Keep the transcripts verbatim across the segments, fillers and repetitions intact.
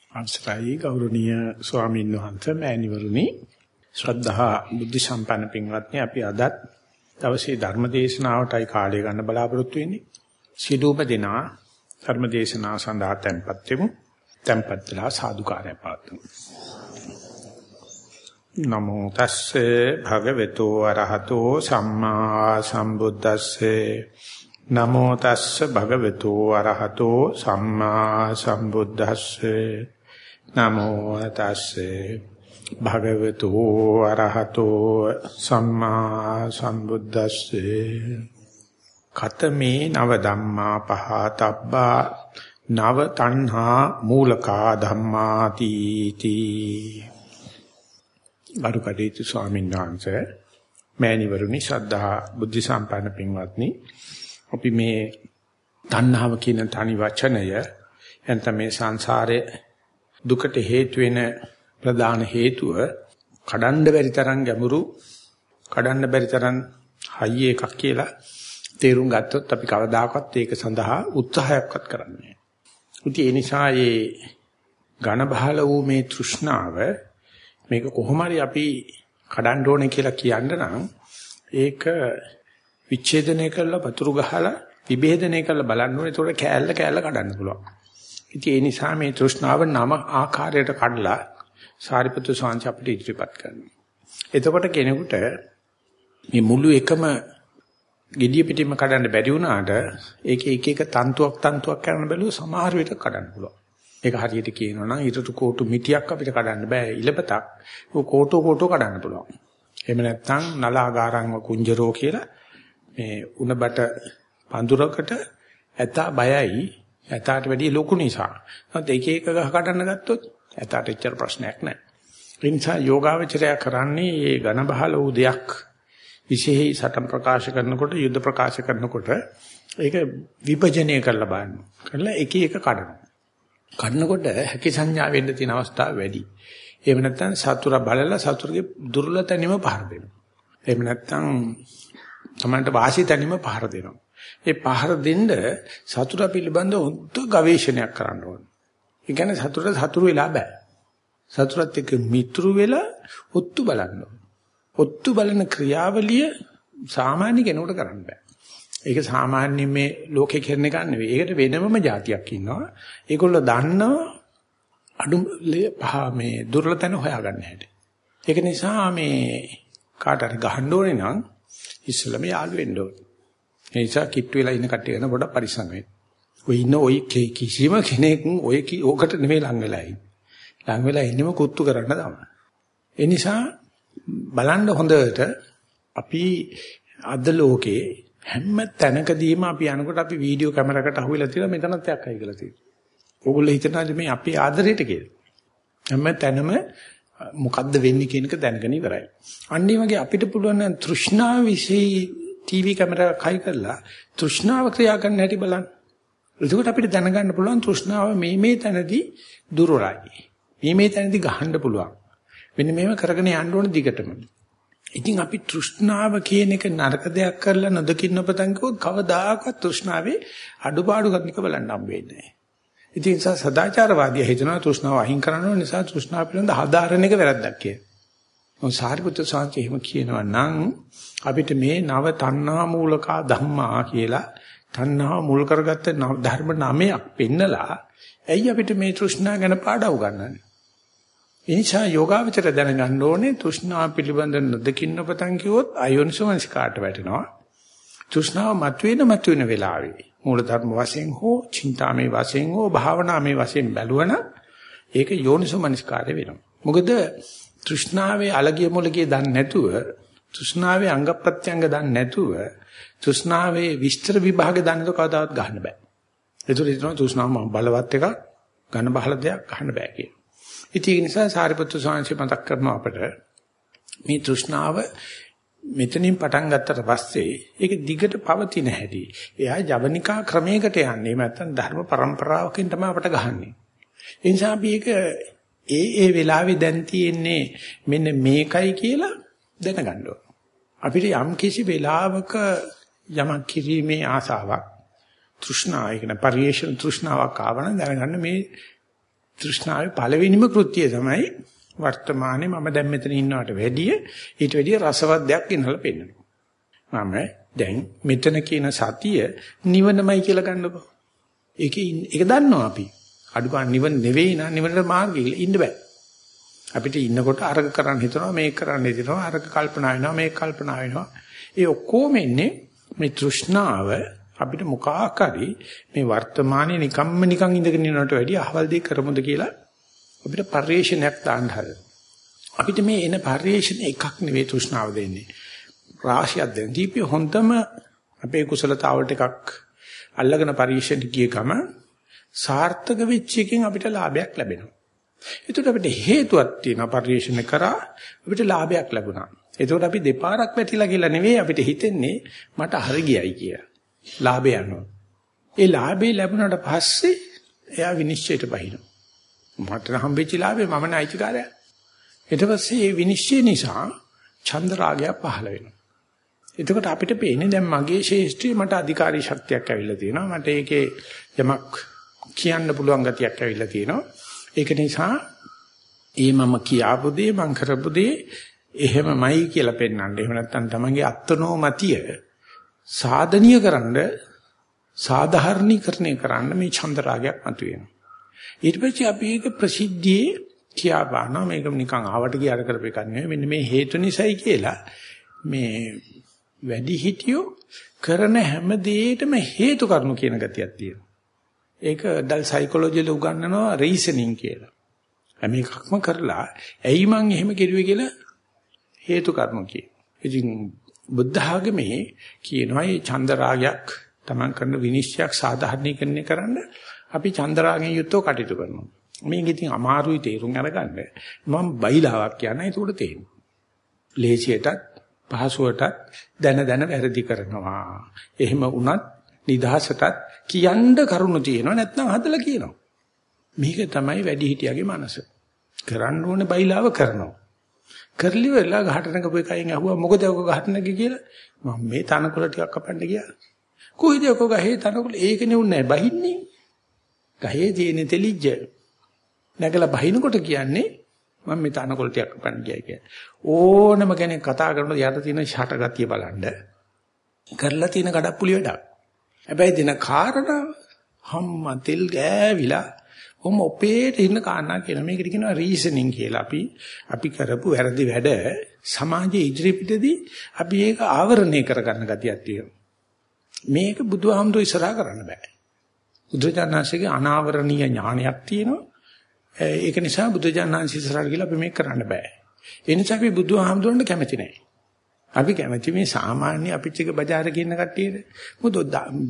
අවසරයි ගෞරවනීය ස්වාමීන් වහන්සේ මෑණිවරුනි ශ්‍රද්ධා බුද්ධ සම්පන්න පින්වත්නි අපි අදත් දවසේ ධර්ම දේශනාවටයි කාලය ගන්න බලාපොරොත්තු වෙන්නේ සිළුම දෙනා ධර්ම දේශනාව සඳහා tempත් වෙමු tempත් වෙලා සාදුකාරය පාත්තුමු නමෝ තස්සේ භගවතු අරහතෝ සම්මා සම්බුද්දස්සේ නමෝ තස්සේ භගවතු අරහතෝ සම්මා සම්බුද්දස්සේ නමෝ තස්සේ භගවතු අරහතෝ සම්මා සම්බුද්දස්සේ කතමේ නව ධම්මා පහතබ්බා නව තණ්හා මූලකා ධම්මාති තී ගරුකටේතු ස්වාමීන් වහන්සේ මෑණිවරුනි ශ්‍රද්ධා බුද්ධ සම්පන්න පින්වත්නි අපි මේ තණ්හාව කියන තනි වචනය එතන මේ සංසාරේ දුකට හේතු වෙන ප්‍රධාන හේතුව කඩන්න බැරි තරම් ගැඹුරු කඩන්න බැරි තරම් හයිය එකක් කියලා තේරුම් ගත්තොත් අපි කවදාකවත් ඒක සඳහා උත්සාහයක්වත් කරන්නේ නැහැ. ඒ නිසා මේ ඝන බහල වූ මේ තෘෂ්ණාව මේක කොහොම හරි අපි කඩන්න ඕනේ කියලා කියන්න නම් ඒක විච්ඡේදනය කරලා වතුරු ගහලා විභේදනය කරලා බලන්න ඕනේ. ඒතකොට කෑල්ල කෑල්ල කඩන්න පුළුවන්. ඉතින් ඒ නිසා මේ තෘෂ්ණාව නම ආකාරයට කඩලා සාරිපුත්‍ර ස්වාමීන් අපිට ඉදිරිපත් කරනවා. එතකොට කෙනෙකුට මේ මුළු එකම gediya pitima කඩන්න බැරි වුණාට ඒකේ එක එක තන්තුවක් තන්තුවක් කරන බැලුව සමහර විට කඩන්න පුළුවන්. ඒක හරියට කියනවා නම් ඊටු කෝටු මිටියක් අපිට කඩන්න බෑ. ඉලපතක් ਉਹ කෝටු කෝටු කඩන්න පුළුවන්. එහෙම නැත්නම් නලාගාරංව කුංජරෝ කියලා මේ උණබට පඳුරකට ඇතා බයයි ඇතාට වැඩිය ලොකු නිසා. නැත්නම් එක එක ගහ කඩන්න ගත්තොත් ඇතාට එච්චර ප්‍රශ්නයක් නැහැ. ඒ නිසා යෝගාවචරය කරන්නේ මේ ඝන බහල වූ දෙයක් විශේෂයි සටන් ප්‍රකාශ කරනකොට යුද්ධ ප්‍රකාශ කරනකොට ඒක විභජනය කරලා බලන්න. කරලා එක එක කඩනවා. කඩනකොට හැකි සංඥා වෙන්න තියෙන අවස්ථා වැඩි. එහෙම නැත්නම් සතුරා බලලා සතුරුගේ දුර්වල තැනීම පහර දෙනවා. එහෙම නැත්නම් තමන්ට වාසි තැනීම පහර දෙනවා. ඒ පහර දෙන්න සතුරා පිළිබඳව උද්ද ගවේෂණයක් කරන්න ඕනේ. ඒ කියන්නේ සතුරට සතුරු වෙලා බෑ. සතුරත් එක්ක මිත්‍රු වෙලා ඔත්තු බලන්න ඕනේ. ඔත්තු බලන ක්‍රියාවලිය සාමාන්‍ය කෙනෙකුට කරන්න බෑ. ඒක සාමාන්‍ය මේ ලෝකේ කරන එක නෙවෙයි. ඒකට වෙනමම જાතියක් ඉන්නවා. ඒගොල්ලෝ දන්නවා අඩු මේ දුර්ලතන හොයාගන්න හැටි. ඒක නිසා මේ කාට හරි ගහන්න ඕනේ නම් ඉස්සෙල්ලාම යාළු වෙන්න ඕනේ. ඒ නිසා කිට්ටු වෙලා ඉන්න කට්ටිය ගැන පොඩක් පරිස්සම් වෙන්න. ඔය ඉන්න ඔය කිසිම කෙනෙක් ඔය ඕකට නෙමෙයි ලං වෙලා ඉන්නේ. ලං වෙලා ඉන්නම කුත්තු කරන්න තමයි. ඒ නිසා බලන්න හොඳට අපි අද ලෝකේ හැම තැනකදීම අපි යනකොට අපි වීඩියෝ කැමරාවකට අහුවෙලා තියෙනවා මෙතනත් එකක් අය කියලා තියෙනවා. ඕගොල්ලෝ හිතනවා මේ අපේ ආදරයට කියලා. හැම තැනම මොකද්ද වෙන්නේ කියන එක දැනගෙන ඉවරයි. අන්න ඒ වගේ අපිට පුළුවන් නම් තෘෂ්ණාව વિશે ටීවී කැමරාවක් හයි කරලා තෘෂ්ණාව ක්‍රියා කරන්න හැටි බලන්න. එතකොට අපිට දැනගන්න පුළුවන් තෘෂ්ණාව මේ මේ තැනදී දුර්වලයි. මේ මේ තැනදී ගහන්න පුළුවන්. මෙන්න මේව කරගෙන යන්න ඕන දිගටම. ඉතින් අපි තෘෂ්ණාව කියන එක නරක දෙයක් කරලා නොදකින්න පතන් කිව්වොත් කවදාකවත් තෘෂ්ණාවේ අඩුපාඩු කරනික බලන්න හම්බෙන්නේ නැහැ. ඉතින් ඒ නිසා සදාචාරවාදී හිතනවා තෘෂ්ණාව අහිං කරන්න ඕන නිසා තෘෂ්ණාව පිළිබඳ හදාරණ එක වැරද්දක් කියලා. මොකද සාරිපුත්‍ර සාන්ති එහෙම කියනවා නම් අපිට මේ නව තණ්හා මූලකා ධම්මා කියලා තණ්හා මුල් කරගත්ත ධර්ම නමයක් පෙන්නලා ඇයි අපිට මේ තෘෂ්ණා ගැන පාඩම් උගන්වන්නේ? එනිසා යෝගාවචර දැනගන්න ඕනේ තෘෂ්ණාව පිළිබඳ නොදකින්න පතන් කිව්වොත් අයෝනිසෝමනසිකාට වැටෙනවා. තෘෂ්ණාව මතුවෙන මතුවෙන වෙලාවේ මූල ධර්ම වශයෙන් හෝ චින්තාමේ වශයෙන් හෝ භාවනාමේ වශයෙන් බැලුවන ඒක යෝනිසෝමනසිකාට වෙනවා. මොකද තෘෂ්ණාවේ අලගිය මොලගිය දන්නේ නැතුව තෘෂ්ණාවේ අංග ප්‍රත්‍යංග දන්නේ නැතුව තෘෂ්ණාවේ විස්තර විභාග දන්නේ නැතුව කවදාවත් ගන්න බෑ. ඒතර හිතනවා තෘෂ්ණාව බලවත් එකක් ඝන බහල දෙයක් ගන්න බෑ කියලා. ඉතින් ඒ නිසා සාරිපුත්‍ර ස්වාමීන් මතක් කරනවා අපට මේ තෘෂ්ණාව මෙතනින් පටන් ගත්තට පස්සේ ඒක දිගට පවතින හැටි. එයා ජවනිකා ක්‍රමයකට යන්නේ. එහෙම නැත්නම් ධර්ම પરම්පරාවකින් තමයි අපට ගහන්නේ. ඒ නිසා අපි ඒක ඒ ඒ වෙලාවේ දැන් තියෙන්නේ මෙන්න මේකයි කියලා දැනගන්න ඕන. අපිට යම් කිසි වෙලාවක යමක් කිරීමේ ආසාවක් තෘෂ්ණාව කියන පරිේශන තෘෂ්ණාවක් ආවන දැනගන්න මේ තෘෂ්ණාවේ පළවෙනිම කෘත්‍යය තමයි වර්තමානයේ මම දැන් මෙතන ඉන්නවට වැඩිය ඊට වැඩිය රසවත් දෙයක් ගෙනල්ලා පෙන්නනවා. මම දැන් මෙතන කියන සතිය නිවනමයි කියලා ගන්නකො. ඒකේ ඒක දන්නවා අපි. අඩු ගන්න නිවන නෙවෙයි නා නිවනට මාර්ගය කියලා ඉන්න බෑ. අපිට ඉන්නකොට අරක කරන්න හිතනවා මේක කරන්න හිතනවා අරක කල්පනා වෙනවා මේක කල්පනා වෙනවා. ඒ ඔක්කොම ඉන්නේ මේ තෘෂ්ණාව අපිට මොකක් හරි මේ වර්තමානයේ නිකම්ම නිකන් ඉඳගෙන ඉන්නවට වැඩිය අහවල් දෙයක් කරමුද කියලා අපිට පරිේශනයක් දාන්න හදනවා. අපිට මේ එන පරිේශන එකක් නෙවෙයි තෘෂ්ණාව දෙන්නේ. රාශියක් දෙන දීපිය හොඳම අපේ කුසලතාවලට එකක් අල්ලගෙන පරිේශනට ගිය ගම සාර්ථක වෙච්ච එකෙන් අපිට ලාභයක් ලැබෙනවා. ඒකට අපිට හේතුවක් තියෙනවා පරිේශන කරා අපිට ලාභයක් ලැබුණා. ඒකට අපි දෙපාරක් වැටිලා කියලා නෙවෙයි අපිට හිතෙන්නේ මට හරි ගියයි කියලා. ලාභය යනවා. ඒ ලාභේ ලැබුණාට පස්සේ එයා විනිශ්චයට බහිනවා. මට හම්බෙච්ච ලාභේ මම නයිචකාරයා. ඊට පස්සේ මේ විනිශ්චය නිසා ඡන්ද රාගය පහළ වෙනවා. එතකොට අපිට පේන්නේ දැන් මගේ ශේෂ්ත්‍රයේ මට අධිකාරී ශක්තියක් ඇවිල්ලා තියෙනවා. මට ඒකේ යමක් කියන්න පුළුවන් ගතියක් ඇවිල්ලා තියෙනවා. ඒක නිසා ඒ මම කියාපු දේ මං කරපු දේ එහෙමමයි කියලා පෙන්වන්න. එහෙම නැත්නම් තමන්ගේ අත්නෝමතිය සාධනීය කරන්න සාධාරණීකරණය කරන්න මේ ඡන්ද රාගයක් මතුවෙනවා. ඊට පස්සේ අපි ඒක ප්‍රසිද්ධියේ කියා බලනවා මේක නිකන් ආවට ගියාට කරපේකක් නෙවෙයි මෙන්න මේ හේතු නිසායි කියලා මේ වැඩි හිටියෝ කරන හැම දෙයකටම හේතු කරුණු කියන ගතියක් තියෙනවා. ඒක ඩල් සයිකොලොජියල උගන්වනවා රීසනින් කියලා. හැම එකක්ම කරලා ඇයි මං එහෙම කෙරුවේ කියලා හේතු කරුණු කිය. ඉතින් බුද්ධ ආගමේ කියනවා මේ ඡන්ද රාගයක් Taman කරන විනිශ්චයක් සාධාරණීකරණය කරන්න අපි ඡන්ද රාගයෙන් යුක්තව කටයුතු කරනවා. මේක ඉතින් අමාරුයි තේරුම් අරගන්න. මම බයිලාවක් කියන ඒකට තේරෙනවා. ලේසියටත් පහසුවටත් දැන දැන වැරදි කරනවා. එහෙම වුණත් නිදහසටත් කියන්න කරුණු තියෙනවා නැත්නම් හදලා කියනවා. මේක තමයි වැඩිහිටියගේ මනස. කරන්න ඕනේ බයිලාව කරනවා. කරලි වෙලා ගහට නැගපු එකෙන් අහුවා මොකද ඔක ගහට නැගි කියලා මම මේ තනකොළ ටිකක් කපන්න ගියා. කොයිද ඔක ගහේ තනකොළ ඒකනේ උන්නේ බහින්නේ. ගහේ තියෙන තෙලිජ්ජ නැගලා බහිනකොට කියන්නේ මම මේ තනකොළ ටිකක් කපන්න ගියා කියලා. ඕනම කෙනෙක් කතා කරනකොට යට තියෙන ෂට ගතිය බලන්න. කරලා තියෙන කඩප්පුලි වැඩක්. හැබැයි දින කාරණා හම්ම තෙල් ගෑවිලා ඔම ඔපේට ඉන්න කාරණා කියන මේකට කියනවා රීසනින් කියලා. අපි අපි කරපු වැරදි වැඩ සමාජයේ ඉදිරිපිටදී අපි ඒක ආවරණය කරගන්න ගතියක් තියෙනවා. මේක බුදුහාමුදුර ඉස්සරහා කරන්න බෑ. බුදුජානනාංශයේ අනාවරණීය ඥානයක් තියෙනවා. ඒක නිසා බුදුජානනාංශ ඉස්සරහට ගිහලා අපි මේක කරන්න බෑ. ඒ නිසා අපි බුදුහාමුදුරන්ට කැමති නැහැ. අපි කැමති මේ සාමාන්‍ය අපිච්චක බજાર කියන කට්ටියට. මොකද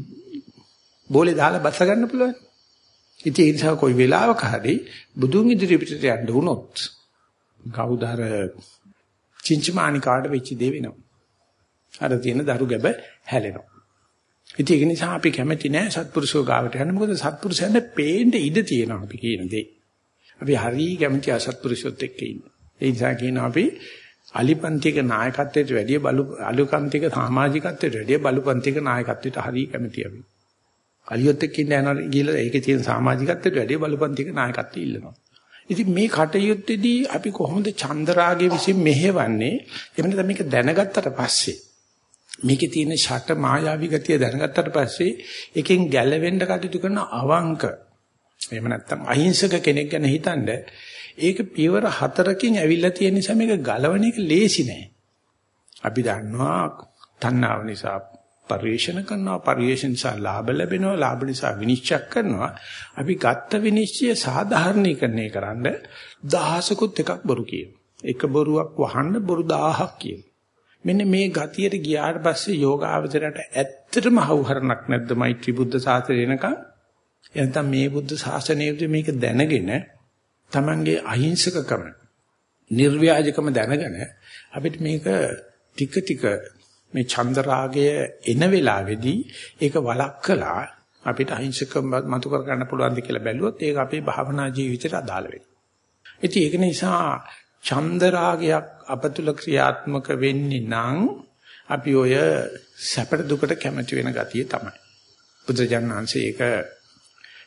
බෝලේ දාලා බස්ස ගන්න පුළුවන්. ඉතින් ඒ නිසා කොයි වෙලාවක හරි බුදුන් ඉදිරියට යන්න වුණොත් කවුද අර චින්චමානි කාට වෙච්ච දේ වෙනවා. අර තියෙන දරු ගැබ හැලෙනවා. ඉතින් ඒක නිසා අපි කැමති නෑ සත්පුරුෂෝ ගාවට යන්න. මොකද සත්පුරුෂයන්ට පේන්න ඉඩ තියෙනවා අපි කියන දේ. අපි හරිය කැමති අසත්පුරුෂොත් එක්ක ඉන්න. ඒ නිසා කියනවා අපි අලිපන්තික නායකත්වයට වැඩිය බලු අලුකන්තික සමාජිකත්වයට වැඩිය බලුපන්තික නායකත්වයට හරිය කැමති අපි. අලියොත් එක්ක ඉන්න යනවා ගිහලා ඒකේ තියෙන සමාජිකත්වයට වැඩිය බලුපන්තික නායකත්වය ඉල්ලනවා. ඉතින් මේ කටයුත්තේදී අපි කොහොමද චන්දරාගයේ විසින් මෙහෙවන්නේ? එහෙම නැත්නම් මේක දැනගත්තට පස්සේ මේකේ තියෙන ෂට මායාවී ගතිය දැනගත්තට පස්සේ එකෙන් ගැලවෙන්න කටයුතු කරන අවංක එහෙම නැත්නම් අහිංසක කෙනෙක් ගැන හිතනද ඒක පියවර හතරකින් ඇවිල්ලා තියෙන නිසා මේක ගලවන එක ලේසි නෑ. අපි දන්නවා තණ්හාව නිසා පරිේශන කරනවා, පරිේශන නිසා ලාභ ලැබෙනවා, ලාභ නිසා විනිශ්චය කරනවා. අපි ගත්ත විනිශ්චය සාධාරණීකරණය කරන්න දහසකුත් එකක් බොරු කියනවා. එක බොරුවක් වහන්න බොරු දහයක් කියනවා. මෙන්න මේ ගතියට ගියාට පස්සේ යෝගාවචරයට ඇත්තටම හවුහරණක් නැද්ද මෛත්‍රී බුද්ධ ශාසනය එනකන්? එතන මේ බුද්ධ ශාසනයේදී මේක දැනගෙන තමන්ගේ අහිංසකකම නිර්ව්‍යාජකම දැනගෙන අපිට මේක ටික ටික මේ චන්දරාගය එන වෙලාවේදී ඒක වළක්කලා අපිට අහිංසකම මතු කර ගන්න පුළුවන්ද කියලා බැලුවොත් ඒක අපේ භාවනා ජීවිතයට අදාළ වෙනවා. ඉතින් ඒක නිසා චන්දරාගයක් අපතුල ක්‍රියාත්මක වෙන්නේ නම් අපි ඔය සැපට දුකට කැමති වෙන ගතිය තමයි. බුදුජානනාංශයේ ඒක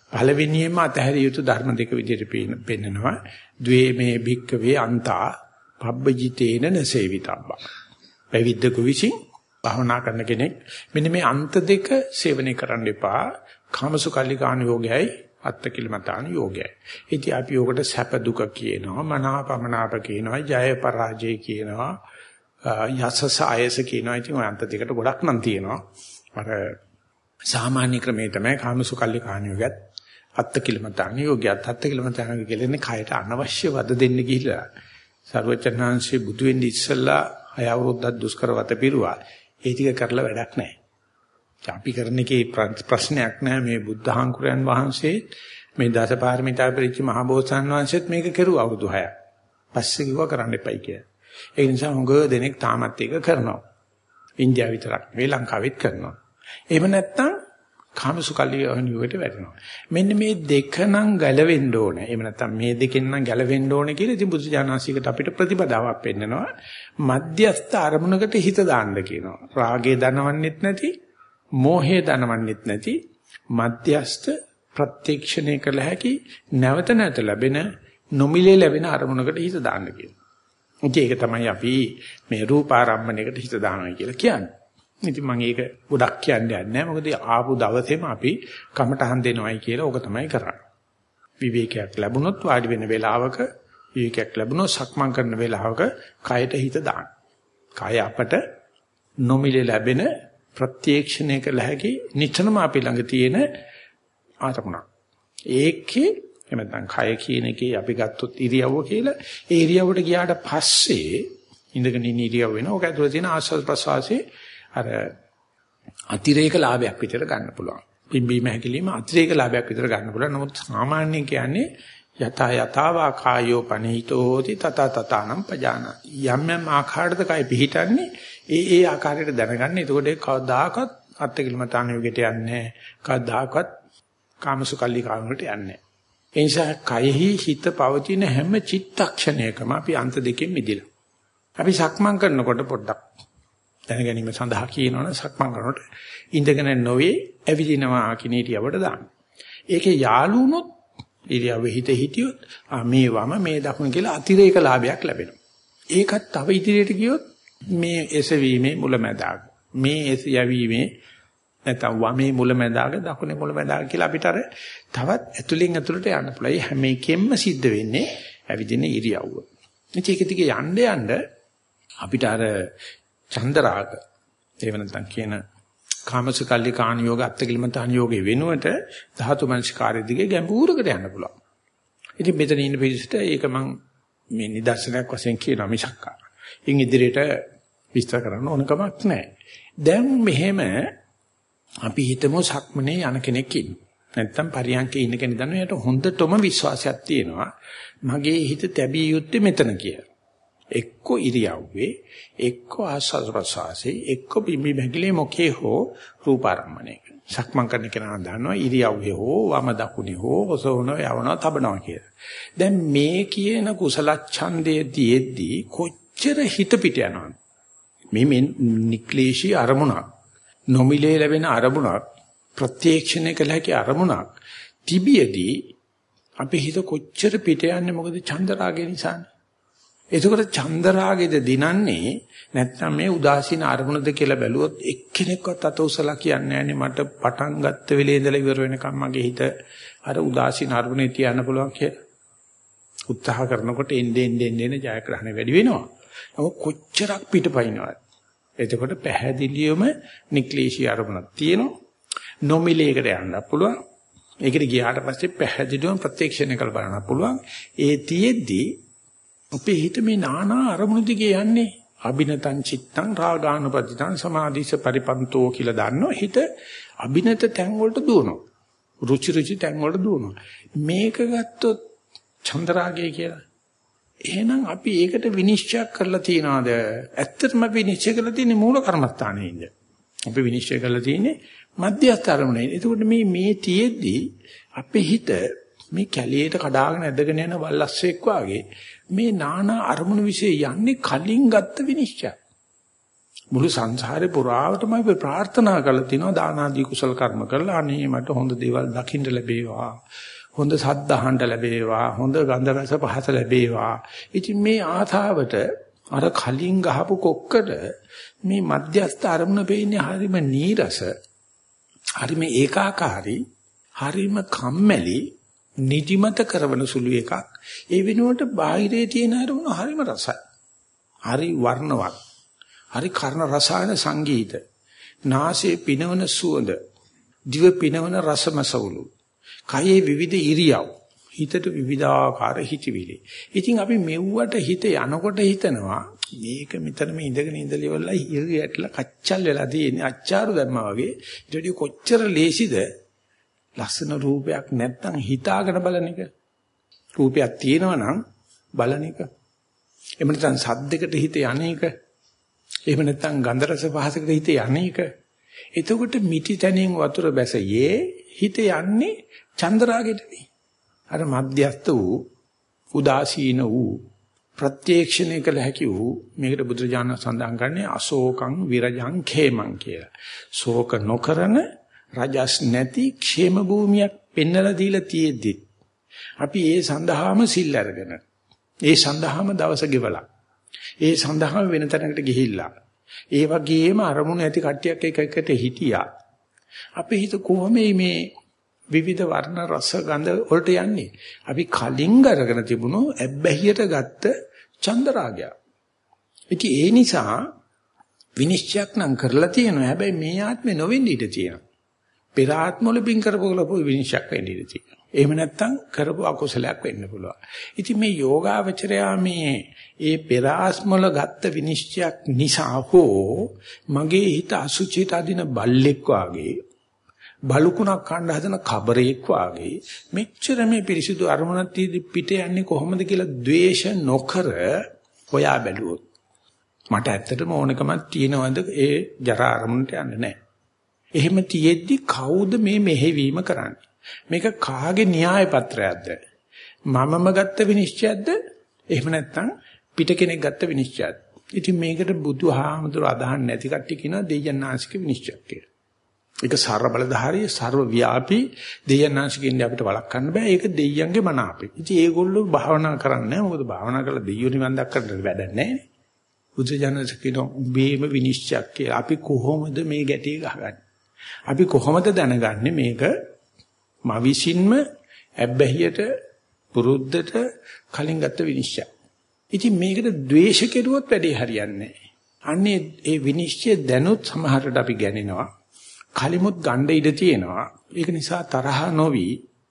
පළවෙනියෙන්ම අතහැරිය යුතු ධර්ම දෙක විදිහට පෙන්නනවා. ද්වේමේ භික්කවේ අන්තා පබ්බජිතේන නසේවිතබ්බා. පැවිද්දකු විසින් භවනා කරන කෙනෙක් මෙන්න මේ අන්ත දෙක සේවනය කරන්න එපා. කාමසුකල්ලිකාණ යෝගයයි අත්තකිලමතාන යෝගයයි. ඉතින් අපි යෝගට සැප දුක කියනවා, මනාපමනාප කියනවා, ජය පරාජය කියනවා, යසස ආයස කියනවා. ඉතින් ඔය අන්ත දෙකට ගොඩක් නම් තියෙනවා. අර සාමාන්‍ය ක්‍රමයේ තමයි කාමසුකල්ලිකාණ යෝගයත් අත්තකිලමතාන යෝගයත්. අත්තකිලමතාන යෝගය කියන්නේ කයට අනවශ්‍ය වද දෙන්න ගිහිල්ලා සර්වචන්නාංශේ බුදු වෙන්න ඉස්සෙල්ලා අය අවුරුද්දක් දුෂ්කර වත පිරුවා. ඒ ටික කරලා වැඩක් නැහැ. අපි කරන එකේ ප්‍රශ්නයක් නැහැ. මේ බුද්ධහංකුරයන් වහන්සේ මේ දසපාරමිතා පරිච්ඡ මහබෝසත්න් වහන්සේත් මේක කෙරුවා අවුරුදු හයක්. පස්සේ කිව්වා කරන්න එපයි කියලා. ඒ නිසා හුඟ දෙනෙක් තාමත් ඒක කරනවා. ඉන්දියාව විතරක් නෙවෙයි ලංකාවෙත් කරනවා. එහෙම නැත්නම් කාමසුකල්ලියෝනියට වැටෙනවා. මෙන්න මේ දෙක නම් ගැලවෙන්න ඕනේ. එහෙම නැත්නම් මේ දෙකෙන් නම් ගැලවෙන්න ඕනේ කියලා ඉතින් බුදුජානනාංශිකට අපිට ප්‍රතිපදාවක් පෙන්නනවා. මධ්‍යස්ථ අරමුණකට හිත දාන්න කියනවා. රාගේ දනවන්නෙත් නැති, මෝහේ දනවන්නෙත් නැති මධ්‍යස්ථ ප්‍රත්‍යක්ෂණය කළ හැකි නැවත නැවත ලැබෙන නොමිලේ ලැබෙන අරමුණකට හිත දාන්න කියනවා. ඒක තමයි අපි මේ රූපාරම්මණයකට හිත දානවා කියලා කියන්නේ. ඉතින් මම ඒක ගොඩක් කියන්නේ නැහැ. මොකද ආපු දවසේම අපි කමටහන් දෙනවයි කියලා ඕක තමයි කරන්නේ. විවේකයක් ලැබුණොත් වාඩි වෙන වෙලාවක විවේකයක් ලැබුණොත් සක්මන් කරන වෙලාවක කයට හිත දාන්න. කය අපට නොමිලේ ලැබෙන ප්‍රත්‍යක්ෂණය කළ හැකි නිතරම අපි ළඟ තියෙන ආරමුණක්. ඒකේ එමෙතන කය කියන එකේ අපි ගත්තොත් ඉරියව්ව කියලා ඒ ඉරියව්වට ගියාට පස්සේ ඉඳගෙන ඉන්න ඉරියව්ව වෙන ඕක ඇතුළේ තියෙන ආස්වාද ප්‍රසවාසයේ අර අතිරේක ලාභයක් විතර ගන්න පුළුවන්. පිම්බීම හැකිලිම අතිරේක ලාභයක් විතර ගන්න පුළුවන්. නමුත් සාමාන්‍යයෙන් කියන්නේ යත යතාවා කායෝ පනිහිතෝති තත තතානම් පජානාති. යම් යම් ආකාරයකට කය පිහිටන්නේ ඒ ඒ ආකාරයට දැනගන්න. එතකොට ඒ කවදාකවත් අත්තිකිලමතාන යෝගයට යන්නේ නැහැ. කවදාකවත් කාමසුකල්ලි කාමකට යන්නේ නැහැ. ඒ නිසා කයෙහි හිත පවතින හැම චිත්තක්ෂණයකම අපි අන්ත දෙකෙන් මිදිලා. අපි සක්මන් කරනකොට පොඩ්ඩක් දැනගැනීම සඳහා කියනවනේ සක්මන් කරනකොට ඉඳගෙන නොවේ ඇවිදිනවා කිනීටියවට දාන්න. ඒකේ යාළුනොත් ඉරියව්වේ හිත හිටියොත් මේ වම මේ දකුණ කියලා අතිරේක ලාභයක් ලැබෙනවා. ඒකත් තව ඉදිරියට ගියොත් මේ එසවීමේ මුලැමැදාග මේ එස යවීමේ නැත්නම් වමේ මුලැමැදාග දකුණේ මුලැමැදාග කියලා අපිට අර තවත් ඇතුලෙන් ඇතුලට යන්න පුළුවන්. හැම එකෙම සිද්ධ වෙන්නේ ඇවිදින ඉරියව්ව. ඉතින් ඒක දිගේ යන්න යන්න අපිට අර චන්දරාග ඒව නැත්නම් කියන කාමසුකල්ලි කාණ යෝග අත්තිකිලමතාන යෝගේ වෙනුවට ධාතු මනස්කාරය දිගේ ගැඹුරකට යන්න පුළුවන්. ඉතින් මෙතන ඉන්න පිළිසෙට ඒක මම මේ නිදර්ශනයක් වශයෙන් කියනවා මිසක් ඉන් ඉදිරියට විස්තර කරන්න ඕන කමක් නැහැ. දැන් මෙහෙම අපි හිතමු සක්මනේ යන කෙනෙක් ඉන්න. නැත්නම් පරියන්කේ ඉන්න කෙනෙක් දන්නවා යට හොඳටම විශ්වාසයක් තියෙනවා. මගේ හිත තැබිය යුත්තේ මෙතන කියලා. එක්ක ඉරියව්වේ එක්ක ආස්වාද ප්‍රසවාසයේ එක්ක බිම්බි බැගිලේ මොකේ හෝ රූපාරම්මණයක. සක්මන් කරන කෙනා දන්නවා ඉරියව්වේ හෝ වම දකුණේ හෝ ඔසවනවා යවනවා තබනවා කියලා. දැන් මේ කියන කුසල ඡන්දයේ දීෙද්දී කොච්චර හිත පිට යනවද? මේ මේ නික්ලේශී අරමුණක් නොමිලේ ලැබෙන අරමුණක් ප්‍රත්‍යක්ෂණය කළ හැකි අරමුණක් තිබියදී අපේ හිත කොච්චර පිට යන්නේ මොකද චන්දරාගය නිසානේ. එතකොට චන්දරාගෙද දිනන්නේ නැත්නම් මේ උදාසීන අරමුණද කියලා බැලුවොත් එක්කෙනෙක්වත් අත උසලා කියන්නේ නැන්නේ මට පටන් ගත්ත වෙලේ ඉඳලා ඉවර වෙනකම් මගේ හිත අර උදාසීන අරමුණේ තියන්න පුළුවන් කියලා. උත්සාහ කරනකොට එන්නේ එන්නේ එන්නේ ජයග්‍රහණය වැඩි වෙනවා. නමුත් කොච්චරක් පිටපයින්වද? එතකොට පැහැදිලිවම නික්ලේශී අරමුණක් තියෙනවා. නොමිලේකට යන්න පුළුවන්. ඒකට ගියාට පස්සේ පැහැදිලිවම ප්‍රත්‍යක්ෂණය කළ බලන්න පුළුවන්. ඒ තියෙද්දි අපේ හිත මේ නානා අරමුණු දිගේ යන්නේ අබිනතං චිත්තං රාගානුපතිතං සමාධිස පරිපන්තෝ කියලා දන්නවා. හිත අබිනත තැන් වලට දුවනවා. රුචි රුචි තැන් වලට දුවනවා. මේක ගත්තොත් චන්දරාගය කියලා. එහෙනම් අපි ඒකට විනිශ්චය කරලා තියනවාද? ඇත්තටම විනිශ්චය කරලා තියෙන්නේ මූල කර්මස්ථානයේ ඉඳ. අපි විනිශ්චය කරලා තියෙන්නේ මධ්‍යස්ථ අරමුණේ. එතකොට මේ මේ තියෙද්දි අපේ හිත මේ කැලියට කඩාගෙන ඇදගෙන යන වල්ලස්සෙක් වාගේ මේ නානා අරමුණු વિશે යන්නේ කලින් ගත්ත විනිශ්චය. මුළු සංසාරේ පුරාවටම අපි ප්‍රාර්ථනා කරලා තිනවා දාන ආදී කුසල කර්ම කරලා අනේ මට හොඳ දේවල් දකින්න ලැබේවා. හොඳ සද්ද අහන්න ලැබේවා. හොඳ ගන්ධ රස පහස ලැබේවා. ඉතින් මේ ආතාවට අර කලින් ගහපු කොක්කට මේ මධ්‍යස්ථ අරමුණ පෙන්නේ හරිම නීරස. හරිම ඒකාකාරී. හරිම කම්මැලි. නිදිමත කරවන සුළු එකක්. ඒ වෙනුවට බාහිරේ තියෙන අරමුණ හරිම රසයි. හරි වර්ණවත්. හරි කර්ණ රසායන සංගීත. නාසයේ පිනවන සුවඳ. දිව පිනවන රසමසවුලු. කයේ විවිධ ඉරියව්. හිතට විවිධාකාර හිතවිලි. ඉතින් අපි මෙව්වට හිත යනකොට හිතනවා මේක මෙතනම ඉඳගෙන ඉඳලා ඉවරලා ඉරි ඇටලා කච්චල් වෙලා තියෙන්නේ අච්චාරු දැම්මා වගේ. ඊට වඩා කොච්චර ලේසිද ලස්සන රූපයක් නැත්තම් හිතාගෙන බලන එක. රූපයක් තියෙනවා නම් බලන එක. එහෙම නැත්නම් සද්දයකට හිත යන්නේක. එහෙම නැත්නම් ගන්ධ රස පහසකට හිත යන්නේක. එතකොට මිටි තැනින් වතුර බැසයේ හිත යන්නේ චන්ද්‍රාගෙට නේ. අර මධ්‍යස්ත වූ උදාසීන වූ ප්‍රත්‍යක්ෂණය කළ හැකි වූ මේකට බුදුරජාණන් සඳහන් කරන්නේ අශෝකං විරජං ඛේමං කියලා. ශෝක නොකරන රජස් නැති ക്ഷേම භූමියක් පෙන්වලා දීලා තියෙද්දි අපි ඒ සඳහාම සිල් අරගෙන ඒ සඳහාම දවස ගෙවලා ඒ සඳහාම වෙන තැනකට ගිහිල්ලා ඒ වගේම අරමුණු ඇති කට්ටියක් එක එකට හිටියා. අපි හිත කොහොම මේ විවිධ වර්ණ රස ගඳ වලට යන්නේ? අපි කලින් අරගෙන තිබුණු ඇබ්බැහියට ගත්ත චන්දරාගය. ඉතින් ඒ නිසා විනිශ්චයක් නම් කරලා තියෙනවා. හැබැයි මේ ආත්මේ නොවෙන්න ඉඩ තියෙනවා. පෙර ආත්මවල පින් කරපුවලපු විනිශ්චයක් වෙන්න ඉඩ තියෙනවා. එහෙම නැත්නම් කරපු අකුසලයක් වෙන්න පුළුවන්. ඉතින් මේ යෝගාවචරයා මේ ඒ පෙර ආත්මවල ගත්ත විනිශ්චයක් නිසා හෝ මගේ හිත අසුචිත අදින බල්ලෙක් වාගේ බලුකුණක් කන්න හදන කබරෙක් වාගේ මෙච්චර මේ පිරිසිදු අරමුණක් තියදී පිට යන්නේ කොහොමද කියලා ද්වේෂ නොකර හොයා බැලුවොත් මට ඇත්තටම ඕනකමක් තියෙනවද ඒ ජරා අරමුණට යන්න නැහැ. එහෙම තියෙද්දි කවුද මේ මෙහෙවීම කරන්නේ? මේක කාගේ න්‍යාය පත්‍රයක්ද? මමම ගත්ත විනිශ්චයක්ද? එහෙම නැත්නම් පිට කෙනෙක් ගත්ත විනිශ්චයක්ද? ඉතින් මේකට බුදුහාමුදුර අදහන් නැති කට්ටිය කියනවා දෙයයන්ාංශික විනිශ්චයක් කියලා. ඒක සර්ව බලධාරී සර්ව ව්‍යාපී දෙයයන්ාංශිකින් අපිට වළක්වන්න බෑ. ඒක දෙයියන්ගේ මන අපේ. ඉතින් ඒගොල්ලෝ භාවනා කරන්නේ නැහැ. මොකද භාවනා කරලා දෙයියෝ නිවන් දක්කන්න වැඩක් නැහැ. බුදුජානක කියනවා උඹේම විනිශ්චයක් කියලා. අපි කොහොමද මේ ගැටේ ගහගන්නේ? අපි කොහොමද දැනගන්නේ මේක මා විසින්ම ඇබ්බැහියට පුරුද්දට කලින් ගත්ත විනිශ්චය. ඉතින් මේකට ද්වේෂ කෙරුවොත් වැඩේ හරියන්නේ නැහැ. අන්නේ ඒ විනිශ්චය දැනුත් සමහරට අපි ගණිනවා. කලිමුත් ගණ්ඩ ඉඩ තියෙනවා. ඒක නිසා තරහ නොවි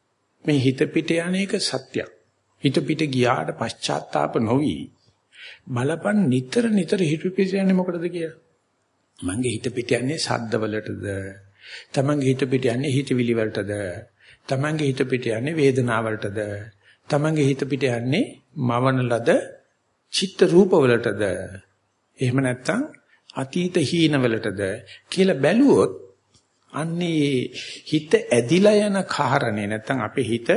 මේ හිත පිට යන එක සත්‍යයක්. හිත පිට ගියාට පශ්චාත්තාප නොවි බලපන් නිතර නිතර හිත පිට යන්නේ මොකටද කියලා. මගේ හිත පිට යන්නේ සද්දවලටද? තමන්ගේ හිත පිට යන්නේ හිතවිලි වලටද? තමන්ගේ හිත පිට යන්නේ වේදනාවලටද? තමන්ගේ හිත පිට යන්නේ මවන ලද චිත්ත රූප වලටද? එහෙම නැත්නම් අතීත හීන වලටද කියලා බැලුවොත් අන්නේ හිත ඇදිලා යන කාරණේ නැත්නම් අපේ හිත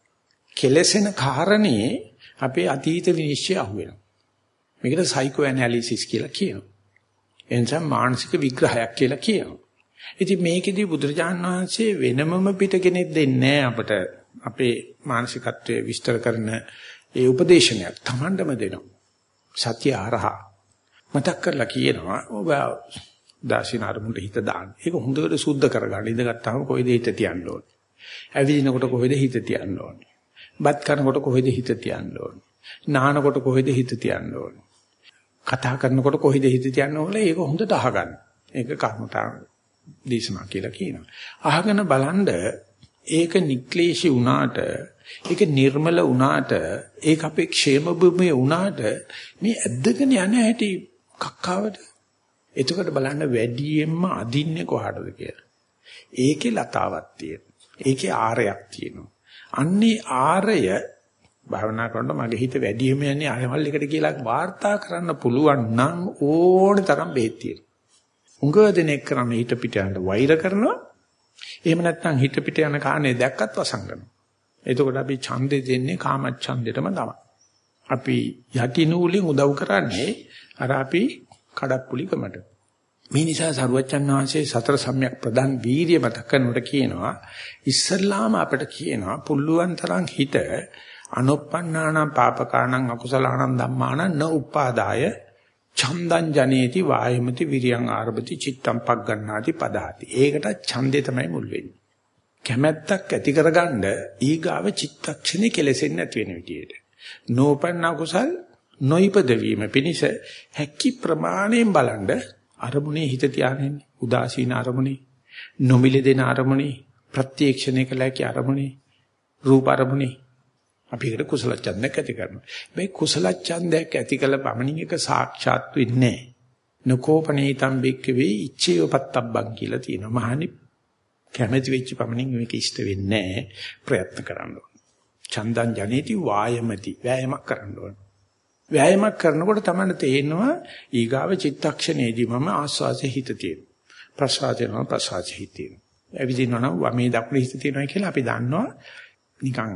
කෙලසෙන කාරණේ අපේ අතීත විනිශ්චය අහුවෙනවා. මේකට සයිකෝ ඇනලිසිස් කියලා කියනවා. එනිසා මානසික විග්‍රහයක් කියලා කියනවා. ඉතින් මේකෙදී බුදුරජාණන් වහන්සේ වෙනමම පිට කෙනෙක් දෙන්නේ අපට අපේ මානසිකත්වයේ විස්තර කරන ඒ උපදේශනයක් Tamandම දෙනවා. සත්‍ය ආරහා මතක් කරලා කියනවා ඔබ දාසින අරමුණට හිත දාන්න. ඒක හොඳට සුද්ධ කරගන්න. ඉඳගත්තාම කොහෙද හිත තියන්න ඕනේ? ඇවිදිනකොට කොහෙද හිත තියන්න ඕනේ? බත් කනකොට කොහෙද හිත තියන්න ඕනේ? නානකොට කොහෙද හිත තියන්න ඕනේ? කතා කරනකොට කොහෙද හිත තියන්න ඕනේ? ඒක හොඳට අහගන්න. ඒක කර්මතා දේශනා කියලා කියනවා. අහගෙන බලන්න ඒක නික්ලේශී වුණාට, ඒක නිර්මල වුණාට, ඒක අපේ ക്ഷേම භූමිය වුණාට මේ ඇද්දගෙන යන හැටි කක්කාවට එතකොට බලන්න වැඩියෙන්ම අදින්නේ කොහටද කියලා. ඒකේ ලතාවක් තියෙනවා. ඒකේ ආරයක් තියෙනවා. අන්නේ ආරය භාවනා කරනකොට මගේ හිත වැඩියෙන්ම යන්නේ ආයමල් එකට කියලා වාර්තා කරන්න පුළුවන් නම් ඕන තරම් බෙහෙත් තියෙනවා. උංගව දෙනෙක් කරන්නේ හිත පිට යන වෛර කරනවා. එහෙම නැත්නම් හිත පිට යන කාරණේ දැක්කත් වසංගනවා. එතකොට අපි ඡන්දේ දෙන්නේ කාමච්ඡන්දෙටම තමයි. අපි යටි නූලෙන් උදව් කරන්නේ අර අපි කඩප්පුලිකමට. මේ නිසා සරුවච්චන් වහන්සේ සතර සම්‍යක් ප්‍රදාන් වීර්ය මතක් කරනකොට කියනවා ඉස්සල්ලාම අපිට කියනවා පුල්ලුවන් තරම් හිත අනුප්පන්නානම් පාපකානම් අකුසලානම් ධම්මානම් න උපාදාය ඡන්දං ජනේති වායමති විරියං ආරභති චිත්තං පග්ගණ්ණාති පදාති. ඒකට ඡන්දේ තමයි මුල් වෙන්නේ. කැමැත්තක් ඇති කරගන්න ඊගාව චිත්තක්ෂණේ කෙලෙසෙන්නේ නැති වෙන විදියට. නෝපන්න කුසල් නොයිපද වීම පිණිස හැකි ප්‍රමාණයෙන් බලන්න අරමුණේ හිත තියාගෙන උදාසීන අරමුණේ නොමිලෙදෙන අරමුණේ ප්‍රත්‍යක්ෂණය කළ හැකි අරමුණේ රූප අරමුණේ අපි ඒකට කුසල ඡන්දයක් ඇති කරනවා. මේ කුසල ඡන්දයක් ඇති කළ පමණින් එක සාක්ෂාත් වෙන්නේ නැහැ. නකෝපනීතම් බික්කවේ ඉච්ඡේව පත්තබ්බං කියලා තියෙනවා. මහණි කැමැති වෙච්ච පමණින් මේක ඉෂ්ට වෙන්නේ නැහැ. ප්‍රයත්න කරන්න ඕන. ඡන්දං ජනේති වායමති. වෑයමක් කරන්න ඕන. වෑයමක් කරනකොට තමයි තේරෙනවා ඊගාව චිත්තක්ෂණේදී මම ආස්වාසේ හිත තියෙනවා. ප්‍රසආදේනවා ප්‍රසආසේ හිත තියෙනවා. එවිදිනවා නම් වමේ දකුණේ හිත තියෙනවා කියලා අපි දන්නවා. නිකන්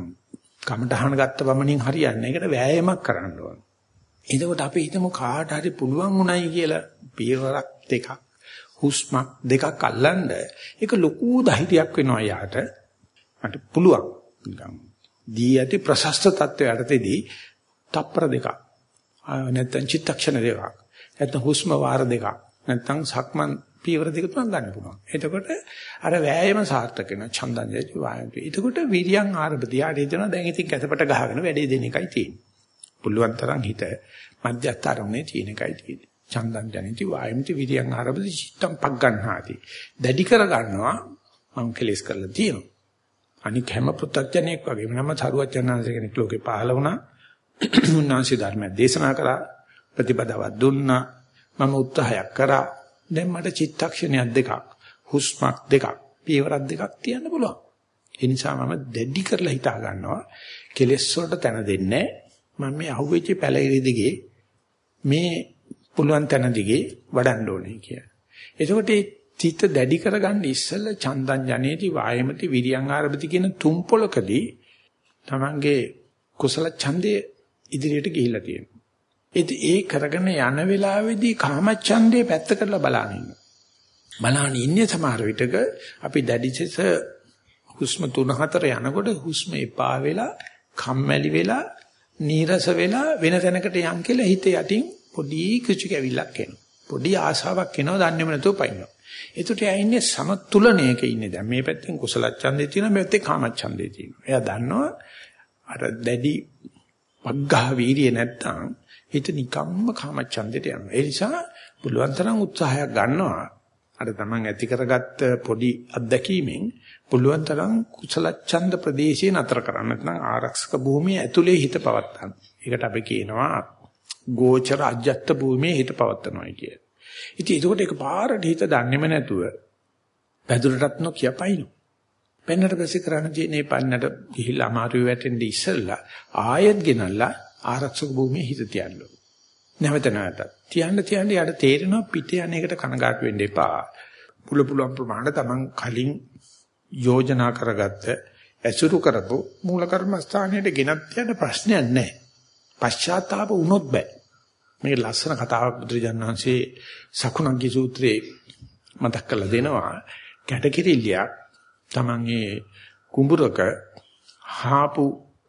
කමටහන ගත්ත පමණින් හරියන්නේ. ඒකට වෑයමක් කරන්න ඕන. එතකොට අපි හිතමු කාට හරි පුළුවන් උණයි කියලා පියවරක් දෙකක් හුස්මක් දෙකක් අල්ලන්න ඒක ලොකු ධෛර්යයක් වෙනවා යාට. මට පුළුවන්. නිකන් දී ඇති ප්‍රශස්ත තත්වයකටදී තප්පර දෙකක් නැත්නම් චිත්තක්ෂණ දෙකක් නැත්නම් හුස්ම වාර දෙකක් නැත්නම් සක්මන් පියවර දෙක තුනක් ගන්න පුළුවන්. එතකොට අර වෑයම සාර්ථක වෙනවා. ඡන්දංජති වායමති. එතකොට විරියං ආරම්භදී ආදී දෙනවා. දැන් ඉතින් කැතපට ගහගෙන වැඩේ දෙන එකයි තියෙන්නේ. පුළුවන් තරම් හිත මධ්‍යස්ථ අරමුණේ තියෙන එකයි තියෙන්නේ. ඡන්දංජනිති වායමති විරියං ආරම්භදී චිත්තම් පග්ගණ්ණාති. දැඩි කර ගන්නවා මම කෙලස් කරලා තියෙනවා. අනික හැම පුත්තජනෙක් වගේම නම සරුවචනාංශ කෙනෙක් ලෝකේ පහළ වුණා. උන්වහන්සේ ධර්මය දේශනා කරා ප්‍රතිපදාවක් දුන්නා. මම උත්සාහයක් කරා. දැන් මට චිත්තක්ෂණයක් දෙකක් හුස්මක් දෙකක් පියවරක් දෙකක් තියන්න පුළුවන්. ඒ නිසා මම දෙඩි කරලා හිතා ගන්නවා කෙලෙස් වලට තැන දෙන්නේ මම මේ අහුවෙච්ච පැලිරි දිගේ මේ පුළුවන් තැන දිගේ වඩන්න ඕනේ කියලා. එතකොට මේ චිත්ත දැඩි කරගන්න ඉස්සෙල්ලා චන්දං ජනේති වායමති විරියං ආරභති කියන තුන් පොලකදී තමන්ගේ කුසල ඡන්දයේ ඉදිරියට ගිහිල්ලා තියෙනවා. ඒ කරගෙන යන වෙලාවේදී කාමච්ඡන්දේ පැත්ත කරලා බලන ඉන්න. බලන ඉන්නේ සමහර විටක අපි දැඩිචස හුස්ම තුන හතර යනකොට හුස්ම එපා වෙලා, කම්මැලි වෙලා, නීරස වෙලා වෙන තැනකට යන් කියලා හිත යටින් පොඩි කුචි කැවිල්ලක් එනවා. පොඩි ආශාවක් එනවා දන්නේම නැතුව පයින්නවා. ඒකට එයා ඉන්නේ සමතුලනයක ඉන්නේ දැන්. මේ පැත්තෙන් කුසල ඡන්දේ තියෙනවා, මේ පැත්තේ කාමච්ඡන්දේ තියෙනවා. එයා දන්නවා අර දැඩි පග්ගහ වීර්ය නැත්තම් හිත නිකම්ම කාමච්ඡන්දයට යනවා. ඒ නිසා පුළුවන් තරම් උත්සාහයක් ගන්නවා. අර තමන් ඇති කරගත්ත පොඩි අත්දැකීමෙන් පුළුවන් තරම් කුසල ඡන්ද ප්‍රදේශේ නතර කරන්න. නැත්නම් ආරක්ෂක භූමිය ඇතුලේ හිත පවත්තන්න. ඒකට අපි කියනවා ගෝචර අජ්ජත් භූමියේ හිත පවත්තනවා කිය. ඉතින් ඒකට එක පාරට හිත දන්නේම නැතුව පැදුරටත් නොකියපයින්. පෙන්නට පස්සේ කරන්න තියෙන්නේ පන්නට ගිහිල්ලා අමාරුවේ වැටෙන්න ඉස්සෙල්ලා ආයෙත් ගෙනල්ලා ආරක්ෂක භූමියේ හිත තියන්න. නැවත නැවත තියන්න තියන්න යාට තේරෙනවා පිට යන එකට කනගාටු වෙන්න එපා. පුළු පුළුවන් ප්‍රමාණයට තමන් කලින් යෝජනා කරගත්ත ඇසුරු කරපු මූල කර්මස්ථානයේ ගෙනත් යන්න ප්‍රශ්නයක් නැහැ. පශ්චාත්තාප වුණොත් බෑ. මේ ලස්සන කතාවක් බුදුරජාණන් වහන්සේ සකුණග්ගී සූත්‍රයේ මතක් කරලා දෙනවා. කැටකිරිල්ලයක් තමන්ගේ කුඹුරක හාපු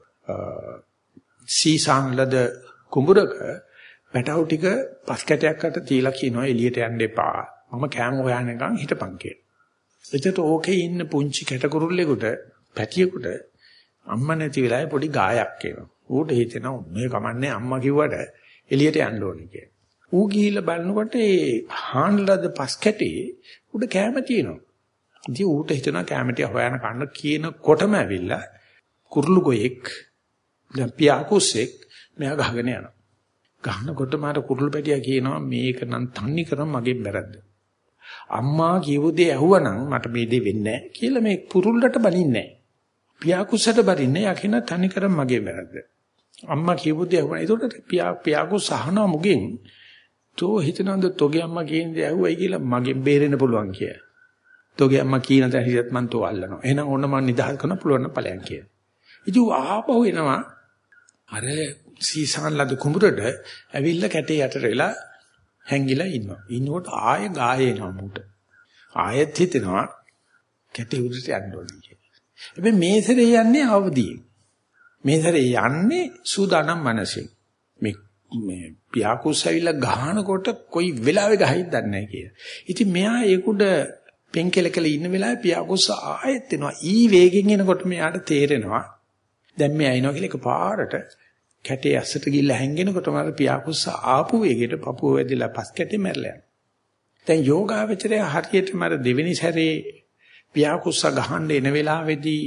සීසාන්ලද කුඹුරක පැටව ටික පස් කැටයක්කට තියලා කියනවා එළියට යන්න එපා. මම කෑම හොයන්නකම් හිටපන් කියලා. එතකොට ඕකේ ඉන්න පුංචි කැටකුරුල්ලෙකුට පැටියෙකුට අම්මා නැති වෙලාවේ පොඩි ගායක් එනවා. ඌට හිතෙනවා මේ කමන්නේ අම්මා කිව්වට එළියට යන්න ඕනේ කියලා. ඌ ගිහිල්ලා බලනකොට ඒ හාන්ලද පස් කැටේ උඩ කෑම තියෙනවා. ඉතින් ඌට හිතෙනවා කෑම ටික හොයන කන්න කියනකොටම ඇවිල්ලා කුරුළු ගොයෙක් දැන් පියාකුස්සෙක් මෙයා ගහගෙන යනවා. ගහනකොට මාර කුරුළු පැටියා කියනවා මේක නම් තන්නේ කරන් මගෙන් බැරද්ද. අම්මා කියපු දේ ඇහුවනම් මට මේ දේ වෙන්නේ නැහැ කියලා මේ කුරුල්ලට බනින්නේ නැහැ. පියාකුස්සට බරින්නේ යකින තන්නේ කරන් මගෙන් බැරද්ද. අම්මා කියපු දේ ඇහුවා. ඒකට පියා පියාකුස් අහනවා මුගෙන් තෝ හිතනවද තෝගේ අම්මා කියන දේ ඇහුවයි කියලා මගෙන් බේරෙන්න පුළුවන් කියලා. තෝගේ අම්මා කියන දේ හිතත් මන් තෝ අල්ලනවා. එහෙනම් ඕන්න මන් නිදහස් කරන්න පුළුවන් නම් ඵලයන් කියලා. ඉතින් ආපහු එනවා අර සීසාන් ලද කුඹුරට ඇවිල්ලා කැටේ යටට වෙලා හැංගිලා ඉන්නවා. ඉන්නකොට ආය ගායේනවා මුට. ආයෙත් හිතෙනවා කැටි උඩට යන්න ඕනේ කියලා. හැබැයි මේ සැරේ යන්නේ අවදියෙන්. මේ සැරේ යන්නේ සූදානම් මනසෙන්. මේ මේ පියාකුස් ඇවිල්ලා ගහනකොට කොයි වෙලාවෙ ගහයිද දන්නේ නැහැ කියලා. ඉතින් මෙයා ඒකුඩ පෙන්කෙලකල ඉන්න වෙලාවේ පියාකුස් ආයෙත් එනවා. ඊ වේගෙන් එනකොට මෙයාට තේරෙනවා දැන් මෙයා එනවා කියලා එකපාරට කැටේ ඇස්සට ගිහිල්ලා හැංගෙනකොට මර පියාකුස් ආපු වේගෙට පපුව වැදිලා පස් කැටේ මැරලා යනවා. දැන් යෝගාවචරය හරියට මර දෙවෙනි සැරේ පියාකුස්ස ගහන්න එන වෙලාවේදී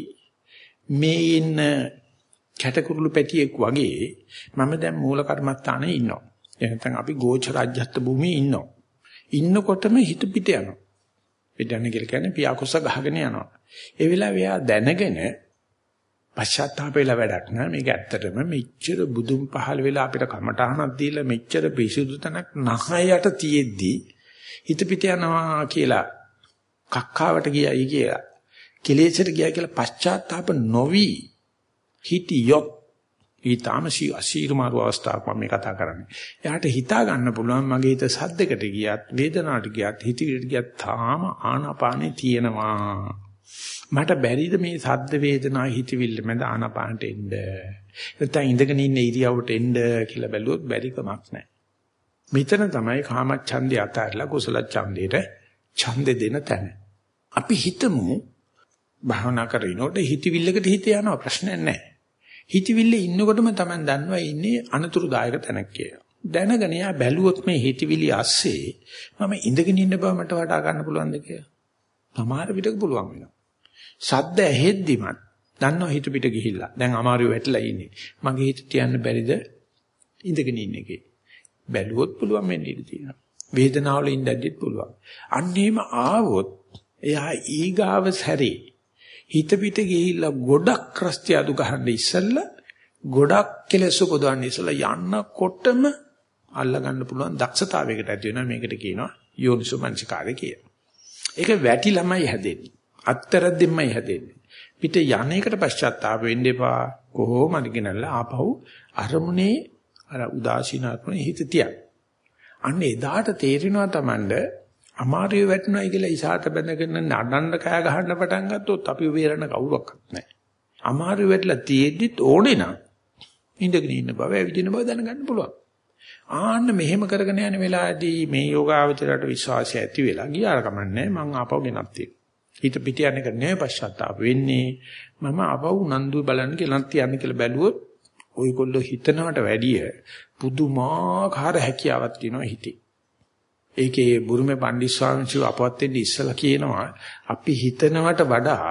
මේ ඉන්න කැටකුරුළු පැටියෙක් වගේ මම දැන් මූල කර්මස්ථානේ ඉන්නවා. එහෙනම් අපි ගෝචරාජ්‍යත්ව භූමියේ ඉන්නවා. ඉන්නකොටම හිත පිට යනවා. පිට යන කියන්නේ පියාකුස්ස ගහගෙන යනවා. ඒ වෙලාවේ එයා දැනගෙන පශ්චාත්තාප වෙලා වැඩක් නෑ. මේක ඇත්තටම මෙච්චර බුදුන් පහල වෙලා අපිට කමටහනක් දීලා මෙච්චර පිසුදු තනක් නහයට තියෙද්දි හිත පිට යනවා කියලා කක්කාවට ගියයි කියලා කෙලෙසට ගියයි කියලා පශ්චාත්තාප නොවි හිටියොත් ඊටාම අසීරුමාරු අවස්ථාවක් මම මේ කතා කරන්නේ. එයාට හිතා ගන්න පුළුවන් මගේ හිත සද්දකට ගියත් වේදනාවට ගියත් හිතවිලට ගියත් තාම ආනාපානේ තියෙනවා. මට බැරිද මේ සද්ද වේදනා හිතවිල්ල මැද ආනාපානට එන්න? නැත්නම් ඉඳගෙන ඉන්න ඉරියව්වට එන්න කියලා බැලුවොත් බැරි කමක් නැහැ. මෙතන තමයි කාමච්ඡන්දය අතහැරලා කුසල ඡන්දයට ඡන්දෙ දෙන තැන. අපි හිතමු භාවනා කරනකොට හිතවිල්ලකට හිත යනවා ප්‍රශ්නයක් නැහැ. හිතවිල්ලේ ඉන්නකොටම Taman දන්නවා ඉන්නේ අනතුරුදායක තැනක් කියලා. දැනගෙන යා බැලුවොත් මේ හිතවිලි ඇස්සේ මම ඉඳගෙන ඉන්න බව මට වටා ගන්න පුළුවන්ද කියලා. සමහර විටක පුළුවන් වෙනවා. සද්ද ඇහෙද්දිමත් දන්නවා හිත පිට ගිහිල්ලා. දැන් අමාරු වෙట్లా ඉන්නේ. මගේ හිත තියන්න බැරිද ඉඳගෙන ඉන්න එකේ. බැලුවොත් පුළුවන් වෙන්න ඉඩ තියෙනවා. වේදනාවල ඉඳද්දිත් පුළුවන්. අන්න එහෙම ආවොත් එයා ඊගාව සැරේ හිත පිට ගිහිල්ලා ගොඩක් රස්ති අඩු ගහන්න ඉස්සෙල්ලා ගොඩක් කෙලෙස් උපදවන්න ඉස්සෙල්ලා යන්නකොටම අල්ල ගන්න පුළුවන් දක්ෂතාවයකට ඇති වෙනවා. මේකට කියනවා යෝනිසෝ මනසිකාරය කියලා. ඒක වැටි ළමයි හැදෙන්නේ. අත්තරද්දෙන්මයි හැදෙන්නේ. පිට යන්නේකට පශ්චාත්තාප වෙන්න එපා. කොහොමද ගෙනල්ලා ආපහු අරමුණේ අර උදාසීන අරමුණේ හිත තියන්න. අන්න එදාට තේරෙනවා Tamande අමාරුවේ වැටෙනවා කියලා ඉසాత බැඳගෙන නඩන්න කෑ ගහන්න පටන් ගත්තොත් අපි වේරණ කවුරක්වත් නැහැ. අමාරුවේ වැටලා තියෙද්දිත් ඕනේ නම් ඉඳගෙන ඉන්න බව ඇවිදින බව දැනගන්න පුළුවන්. ආන්න මෙහෙම කරගෙන යන වෙලාවේදී මේ යෝගාවචරයට විශ්වාසය ඇති වෙලා ගියාර කමන්නේ මං ආපහු ගෙනත් තියෙනවා. හිත පිට යන එක නෙවෙයි පශ්චාත්තාප වෙන්නේ. මම ආපහු නන්දු බලන්න කියලා තියන්න කියලා බැලුවොත් ඔයගොල්ලෝ හිතනවට වැඩිය පුදුමාකාර හැකියාවක් තියෙනවා හිතේ. ඒකේ බුරුමේ පණ්ඩිත් ස්වාමීන් වහන්සේ අපවත් වෙන්න ඉස්සලා කියනවා අපි හිතනවට වඩා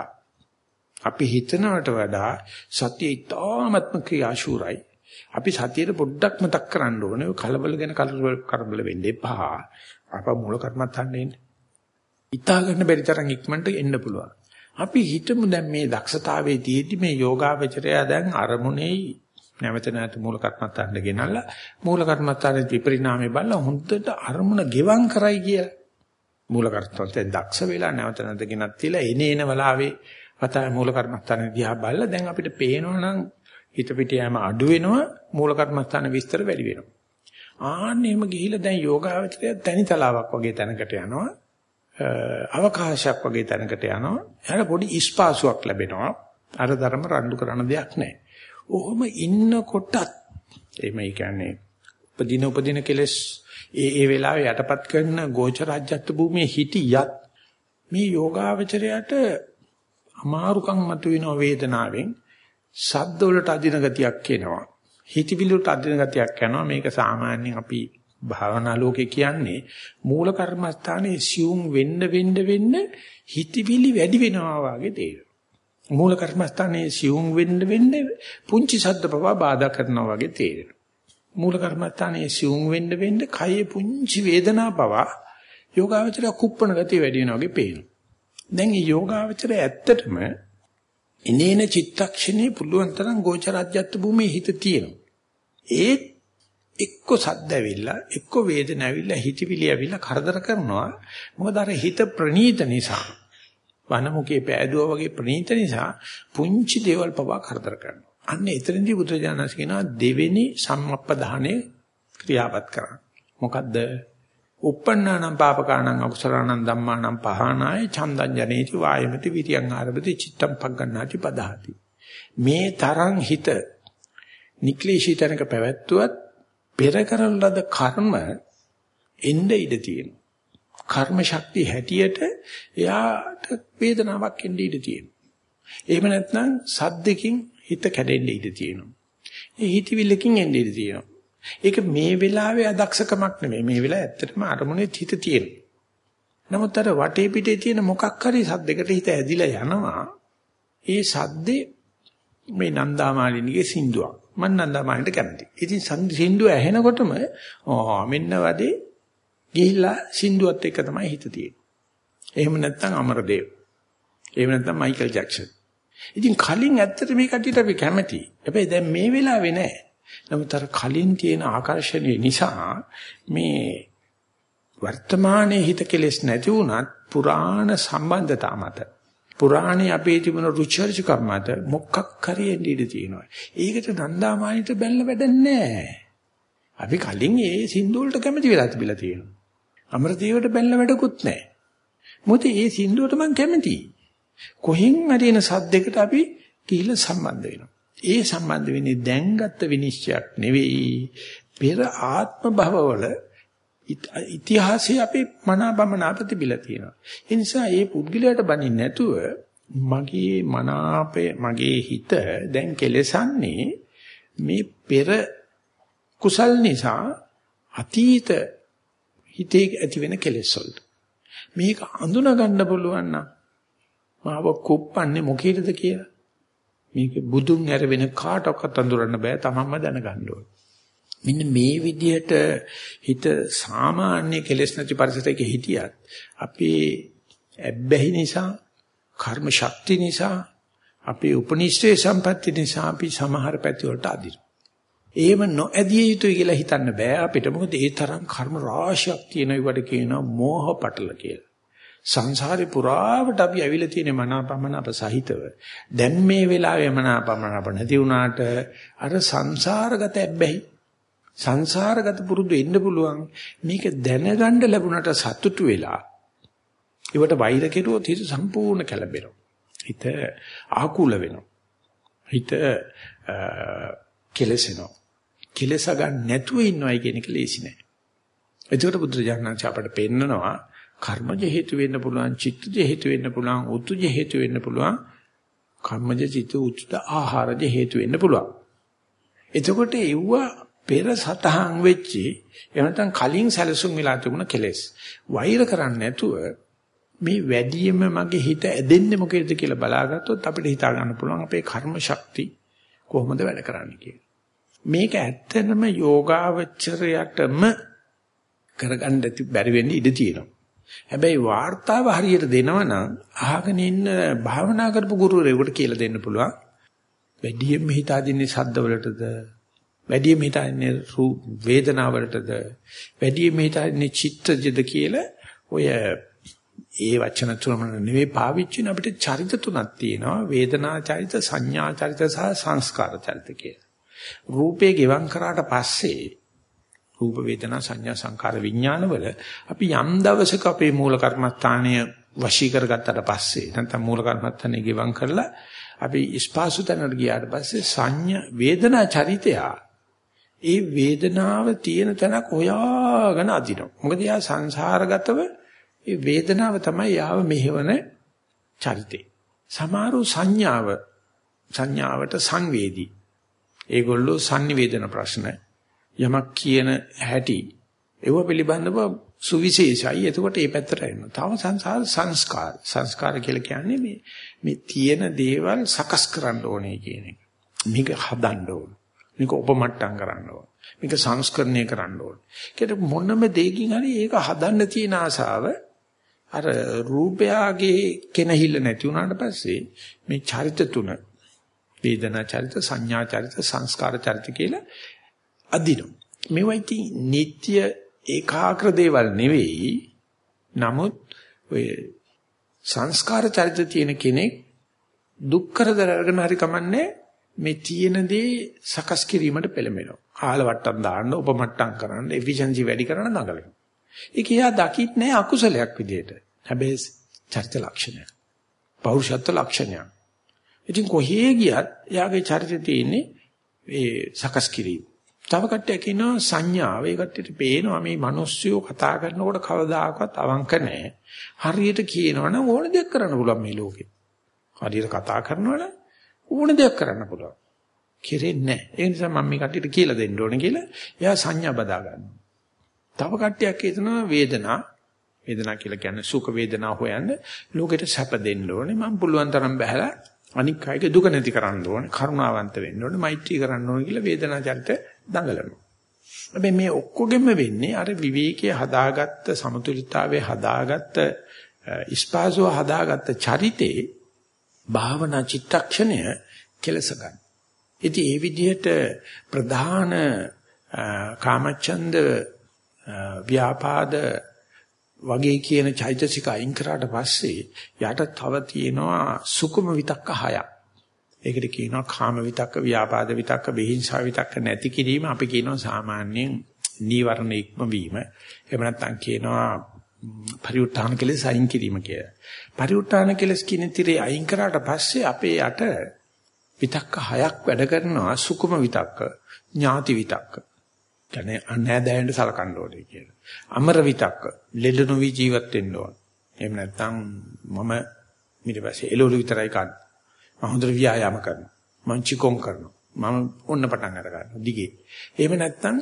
අපි හිතනවට වඩා සතිය ඊටාත්ම ක්‍රියාශූරයි. අපි සතියට පොඩ්ඩක් මතක් කරන්න ඕනේ. ඔය කලබල ගැන කලබල වෙන්න එපා. අප මූල කර්මත්තන්න එන්න. ඉතා ගන්න බැරි තරම් ඉක්මනට එන්න පුළුවන්. අපි හිතමු දැන් මේ දක්ෂතාවයේ තියෙද්දි මේ යෝගාවචරය දැන් අරමුණේ නැවත නැවත මූල කර්මත්තන්න ගෙනල්ලා මූල කර්මත්තන්නේ විපරිණාමය බලලා හොඳට අරමුණ ගෙවම් කරයි කියලා. මූල කර්මත්තෙන් දක්ෂ වෙලා නැවත නැවත ගෙනත් තියලා එන එන වෙලාවේ වතා මූල කර්මත්තන්නේ දිහා බලලා දැන් අපිට පේනවා නම් හිත පිට යෑම අඩු වෙනවා මූල කර්මස්ථාන විස්තර වැඩි වෙනවා. ආන්න එහෙම ගිහිල්ලා දැන් යෝගාවචරය තනිතලාවක් වගේ තැනකට යනවා. අවකාශයක් වගේ තැනකට යනවා. එයාට පොඩි ඉස්පාසුවක් ලැබෙනවා. අර ධර්ම රණ්ඩු කරන දෙයක් නැහැ. ඔහොම ඉන්නකොටත් එමේ කියන්නේ උපදින උපදින කෙලස් ඒ ඒ වෙලාවේ යටපත් කරන ගෝචරාජ්‍යත්ව භූමියේ හිටියත් මේ යෝගාවචරයට අමාරුකම් මතුවෙන වේදනාවෙන් ශබ්ද වලට අදින ගතියක් එනවා. හිතවිලි වලට අදින ගතියක් යනවා. මේක සාමාන්‍යයෙන් අපි භාවනා ලෝකේ කියන්නේ මූල කර්මස්ථානයේ සියුම් වෙන්න වෙන්න වෙන්න හිතවිලි වැඩි වෙනවා වගේ තේරෙනවා. මූල කර්මස්ථානයේ සියුම් වෙන්න වෙන්න පුංචි ශබ්ද පවා බාධා කරනවා වගේ තේරෙනවා. මූල කර්මස්ථානයේ සියුම් වෙන්න වෙන්න කයේ පුංචි වේදනා පවා යෝගාවචරය කුප්පණ ගතිය වැඩි වෙනවා වගේ පේනවා. දැන් මේ යෝගාවචරය ඇත්තටම එනේන චිත්තක්ෂණේ පුළුවන් තරම් ගෝචරාජ්‍යත්ව භූමියේ හිත තියෙනවා. ඒ එක්ක සද්ද ඇවිල්ලා එක්ක වේදන ඇවිල්ලා හිතවිලි ඇවිල්ලා කරදර කරනවා. මොකද අර හිත ප්‍රනීත නිසා වනමුකේ පෑදුවා වගේ ප්‍රනීත නිසා පුංචි දේවල් පවා කරදර කරනවා. අන්න එතනදී බුදුජානක කියනවා දෙවෙනි සම්මප්පදානේ ක්‍රියාවත් කරන්න. මොකද්ද? uppannānaṁ pāpakānaṁ akusarānaṁ dhammānaṁ pahānāය චන්දං ජනේති වායමති විරියං ආරභති චිත්තං පග්ගණ්ණාති පදහති. මේ තරම් හිත නික්ලේශීතනක පැවැත්වුවත් පෙර කරන ලද කර්ම එnde ඉඩ තියෙනවා. කර්ම ශක්තිය හැටියට එයාට වේදනාවක් එන්න ඉඩ තියෙනවා. එහෙම නැත්නම් සද්දකින් හිත කැඩෙන්න ඉඩ තියෙනවා. ඒ හිතවිල්ලකින් එන්න ඉඩ තියෙනවා. ඒක මේ වෙලාවේ අදක්ෂකමක් නෙමෙයි. මේ වෙලාවේ ඇත්තටම අරමුණේ හිත තියෙනවා. නමුත් අර වටේ පිටේ තියෙන මොකක් හරි සද්දයකට හිත ඇදිලා යනවා. ඒ සද්දේ මේ නන්දාමාලිනීගේ සින්දුවක්. මම නන්දාමාලිනීට කැමතියි. ඉතින් සින්දුව ඇහෙනකොටම ආ මෙන්න වදේ ගිහිල්ලා සින්දුවත් එක්ක තමයි හිත තියෙන්නේ. එහෙම නැත්නම් අමරදේව. එහෙම නැත්නම් මයිකල් ජැක්සන්. ඉතින් කලින් ඇත්තට මේ කටියට අපි කැමතියි. හැබැයි දැන් මේ වෙලාවේ නෑ. නමුත් අර කලින් තියෙන ආකර්ෂණය නිසා මේ වර්තමානයේ හිත කෙලස් නැති වුණත් පුරාණ සම්බන්ධතා මත පුරාණේ අපේ තිබුණ රුචර්ජකම් මත මොකක් හරියෙන්න ඉඩ තියෙනවා. ඒකට නන්දාමාලිට බැලලා වැඩක් නෑ. අපි කලින් ඒ සින්දු වලට කැමති වෙලා තිබිලා තියෙනවා. අමරදේවට බැලලා වැඩකුත් නෑ. මොකද ඒ සින්දුවට මම කැමතියි. කොහෙන් හරි එන සද්දයකට අපි කිහිල්ල සම්බන්ධ වෙනවා. ඒ සම්බන්ධ වෙන්නේ දැන්ගත් විනිශ්චයක් නෙවෙයි. පෙර ආත්ම භවවල ඉතිහාසයේ අපේ මනාබමන අපතිබිලා තියෙනවා. ඒ නිසා මේ පුද්ගලයාට බනින්න නැතුව මගේ මනාපය මගේ හිත දැන් කෙලසන්නේ මේ පෙර කුසල් නිසා අතීත හිතේ ඇති වෙන කෙලෙස් වලට. මේක අඳුන ගන්න පුළුවන් නම් මාව කුප්පන්නේ මොකේද කියලා. මේක බුදුන් ඇර වෙන කාටවත් අඳුරන්න බෑ. තමන්ම දැනගන්න ඕනේ. මෙන්න මේ විදිහට හිත සාමාන්‍ය කෙලෙස් නැති පරිසරයක හිටියත් අපේ ඇබ්බැහි නිසා කර්ම ශක්තිය නිසා අපේ උපනිෂ්ඨේ සම්පatti නිසා අපි සමහර පැති වලට අදිනවා. එහෙම නොඇදිය යුතුයි කියලා හිතන්න බෑ අපිට. මොකද ඒ තරම් කර්ම රාශියක් තියෙන ඒවට කියනවා මෝහ පටල කියලා. සංසාරේ පුරාවට අපි ඇවිල්ලා තියෙන මනාපමනාප සහිතව. දැන් මේ වෙලාවේ මනාපමනාප නැති වුණාට අර සංසාරගත ඇබ්බැහි සංසාරගත පුරුදු එන්න පුළුවන්. මේක දැනගන්න ලැබුණට සතුටු වෙලා ඒවට වෛර කෙරුවොත් හිත සම්පූර්ණ කැළඹෙනවා. හිත ආකුල වෙනවා. හිත කෙලසෙනවා. කෙලස ගන්න නැතුව ඉන්නවයි කියන එක ලේසි නෑ. ඒකට බුදුරජාණන් අපට පෙන්නනවා කර්මජ හේතු වෙන්න පුළුවන්, චිත්තජ හේතු වෙන්න පුළුවන්, උතුජ හේතු වෙන්න පුළුවන්, කම්මජ චිත්ත උතුජ ආහාරජ හේතු වෙන්න පුළුවන්. එතකොට ඒව පෙර සතහන් වෙච්චි එහෙම නැත්නම් කලින් සැලසුම් වෙලා තිබුණ කෙලෙස් වෛර කරන්නේ නැතුව මේ වැඩියෙන්ම මගේ හිත ඇදෙන්නේ මොකේද කියලා බලාගත්තොත් අපිට හිතා ගන්න පුළුවන් අපේ කර්ම ශක්තිය කොහොමද වැඩ කරන්නේ කියලා. මේක ඇත්තටම යෝගාවචරයටම කරගන්න බැරි වෙන්න ඉඩ තියෙනවා. හැබැයි වාර්තාව හරියට දෙනවනම් අහගෙන ඉන්න භාවනා කරපු ගුරුවරයෙකුට කියලා දෙන්න පුළුවන්. වැඩියෙන්ම හිත අදින්නේ ශබ්දවලටද? වැඩියෙන්ම හිත අදින්නේ රූප වේදනාවලටද? වැඩියෙන්ම හිත අදින්නේ චිත්තජද කියලා ඔය ඒ වචන තුනම නෙවෙයි පාවිච්චි වෙන අපිට චරිත තුනක් තියෙනවා. වේදනා චරිත, සංඥා චරිත සහ සංස්කාර චරිත කියලා. රූපේ ගෙවම් කරාට පස්සේ රූප වේදනා සංඥා සංකාර විඥානවල අපි යම් දවසක අපේ මූල කර්මස්ථානය වශී කරගත්තට පස්සේ නැත්නම් මූල කර්මස්ථානය ගෙවම් කරලා අපි ස්පාසු තැනට ගියාට පස්සේ සංඥා වේදනා චරිතය ඒ වේදනාව තියෙන තැනක් හොයාගෙන අදිනවා. මොකද යා සංසාරගතව ඒ වේදනාව තමයි යාව මෙහෙවන චරිතේ. සමහරු සංඥාව සංඥාවට සංවේදී. ඒගොල්ලෝ සංනිවේදන ප්‍රශ්න යමක් කියන හැටි ඒව පිළිබඳව සුවිශේෂයි. එතකොට මේ පැත්තට එනවා. තව සංසාර සංස්කාර. සංස්කාර කියලා කියන්නේ මේ මේ තියෙන දේවල් සකස් කරන්න ඕනේ කියන එක. මේක හදන්න ඕනේ. මේක උපමට්ටම් කරන්න ඕනේ. මේක සංස්කරණය කරන්න ඕනේ. ඒකට මොනම දෙයකින් හරි ඒක හදන්න තියෙන ආසාව අර රූපයාගේ කෙනහිල්ල නැති වුණාට පස්සේ මේ චරිත තුන වේදනා චරිත, සංඥා චරිත, සංස්කාර චරිත කියලා අදිනවා. මේවයිති නিত্য ඒකාග්‍ර දේවල් නෙවෙයි. නමුත් ඔය සංස්කාර චරිත තියෙන කෙනෙක් දුක් කරදර අරගෙන හරි කමන්නේ මේ තියෙන දේ සකස් කිරීමට පෙළඹෙනවා. ආල වට්ටම් දාන්න, උපමට්ටම් කරන්න, එෆිෂියන්සි වැඩි කරන්න නගලනවා. ඒක එයා දකින්නේ නැහැ අකුසලයක් විදියට. හැබැයි චරිත ලක්ෂණයක්. පෞරුෂත්ව ලක්ෂණයක්. ඉතින් කොහේ ගියත් එයාගේ චරිතේ තියෙන්නේ ඒ සකස් කිරීම. තව කට්ටියක් ඉන්නවා සංඥාව. ඒ කට්ටියට පේනවා මේ මිනිස්සුયો කතා කරනකොට කවදාකවත් අවංක නැහැ. හරියට කියනවනම් ඕන දෙයක් කරන්න පුළුවන් මේ ලෝකේ. හරියට කතා කරනවනම් ඕන දෙයක් කරන්න පුළුවන්. කෙරෙන්නේ නැහැ. ඒ නිසා මම මේ කට්ටියට කියලා දෙන්න ඕනේ කියලා එයා සංඥා බදා ගන්නවා. තව කට්ටියක් හිතනවා වේදනා වේදනා කියලා කියන්නේ සුඛ වේදනා හොයන්න ලෝකෙට සැප දෙන්න ඕනේ. මම පුළුවන් තරම් බහැලා අනික් අයගේ දුක නැති කරන්න ඕනේ. කරුණාවන්ත වෙන්න ඕනේ. මෛත්‍රී කරන්න ඕනේ කියලා වේදනා චරිත දඟලනවා. හැබැයි මේ ඔක්කොගෙම වෙන්නේ අර විවේකයේ හදාගත්ත සමතුලිතතාවයේ හදාගත්ත ඉස්පාසුව හදාගත්ත චරිතේ භාවනා චිත්තක්ෂණය කෙලස ගන්න. ඉතින් මේ විදිහට ප්‍රධාන කාමච්ඡන්ද ව්‍යාපාද වගේ කියන චෛතසික අයින් කරාට පස්සේ යට තව තියෙනවා සුකුම විතක්ක හයක්. ඒකට කියනවා කාම විතක්ක, ව්‍යාපාද විතක්ක, බිහිංසා විතක්ක නැති කිරීම අපි කියනවා සාමාන්‍යයෙන් නීවරණ ඉක්මවීම. එහෙම නැත්නම් කියනවා පරිඋත් ทาน කෙලෙස් අයින් කිරීම කියලා. පරිඋත් ทาน කෙලෙස් කියන තිරේ අයින් කරාට පස්සේ අපේ යට විතක්ක හයක් වැඩ කරනවා සුකුම විතක්ක, ඥාති විතක්ක. කියන්නේ අනෑදෑයන්ට සලකන්න ඕනේ කියලා. අමර විතක්ක, ලෙඩ නොවි ජීවත් වෙන්න ඕන. එහෙම නැත්නම් මම ඊට පස්සේ එළවලු විතරයි කන්නේ. මම හොඳට ව්‍යායාම කරනවා. මම චිකොන් කරනවා. මම ඔන්න පටන් අර ගන්නවා. දිගේ. එහෙම නැත්නම්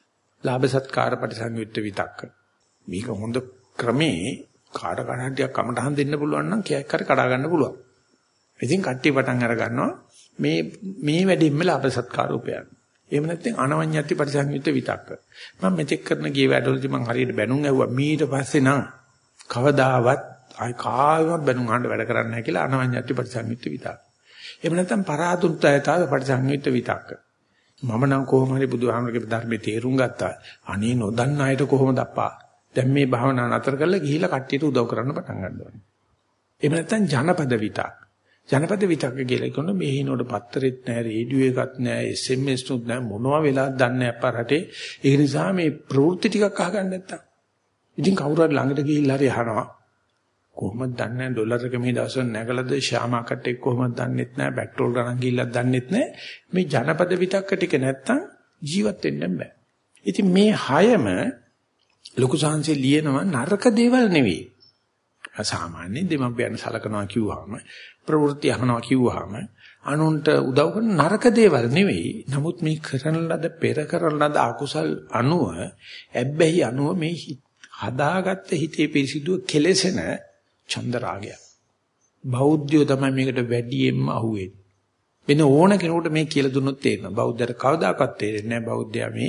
ලාභ සත්කාර පරිසංයුක්ත විතක්ක. මේක හොඳ ක්‍රමේ කාට කණ්ඩියක් කමටහන් දෙන්න පුළුවන් නම් කයක් හරි කඩා ගන්න පුළුවන්. ඉතින් කට්ටිය පටන් අර ගන්නවා මේ මේ වැඩින්ම ලාභ සත්කාර උපයන්න. එහෙම නැත්නම් අනවඤ්ඤත්ති පරිසංයුක්ත විතක්ක. මම මෙතෙක් කරන ගිය වැඩවලදී මම හරියට බැනුම් ඇහුවා. ඊට පස්සේ නම් කවදාවත් ආයි කායවත් බැනුම් අහන්න වැඩ කරන්නේ නැහැ කියලා අනවඤ්ඤත්ති පරිසංයුක්ත විතක්ක. එහෙම නැත්නම් පරාතුත්තයතාව පරිසංයුක්ත විතක්ක. මම නම් කොහොම හරි බුදුහාමරගේ ධර්මයේ තේරුම් ගත්තා. අනේ නොදන්න අයට කොහොමද අප්පා? දැන් මේ භාවනාව නතර කරලා ගිහිල්ලා කට්ටියට උදව් කරන්න පටන් ගන්න ඕනේ. එහෙම නැත්නම් ජනපද විතක්. ජනපද විතක්ක කියලා කියන මේ හිනෝඩ පත්තරෙත් නැහැ, රේඩියෝ එකක් නැහැ, එස් එම් එස් නුත් නැහැ, මොනවා වෙලාද දන්නේ නැහැ අප්පා රටේ. ඒ නිසා මේ ප්‍රවෘත්ති ටිකක් අහගන්න නැත්තම්. ඉතින් කවුරු හරි ළඟට ගිහිල්ලා හරි අහනවා. කොහොමද දන්නේ ඩොලර් එක මේ දවස්වල නැගලාද ෂෙයා මාකට් එක කොහොමද දන්නෙත් නැහැ, පෙට්‍රෝල් ගණන් ගිහිල්ලා දන්නෙත් නැහැ. මේ ජනපද විතක්ක ටික නැත්තම් ජීවත් වෙන්න බෑ. ඉතින් මේ හයම ලොකු සංහසේ ලියනවා නරක දේවල් නෙවෙයි. අසාමාන්‍ය දෙමව්පියන් සලකනවා කිව්වහම ප්‍රවෘත්ති අහනවා කිව්වහම අනුන්ට උදව් කරන නරක දේවල් නෙවෙයි. නමුත් මේ කරන ලද පෙර කරන ලද අකුසල් අනුව ඇබ්බැහි අනුව මේ හදාගත්ත හිතේ පිරිසිදුව කෙලෙසෙන චන්දරාගය. බෞද්ධයෝ තමයි මේකට වැඩියෙන්ම අහුවෙන්නේ. වෙන ඕන කෙනෙකුට මේ කියලා දුන්නොත් තේරෙනවා. බෞද්ධයට කවදාකවත් තේරෙන්නේ නැහැ බෞද්ධයා මේ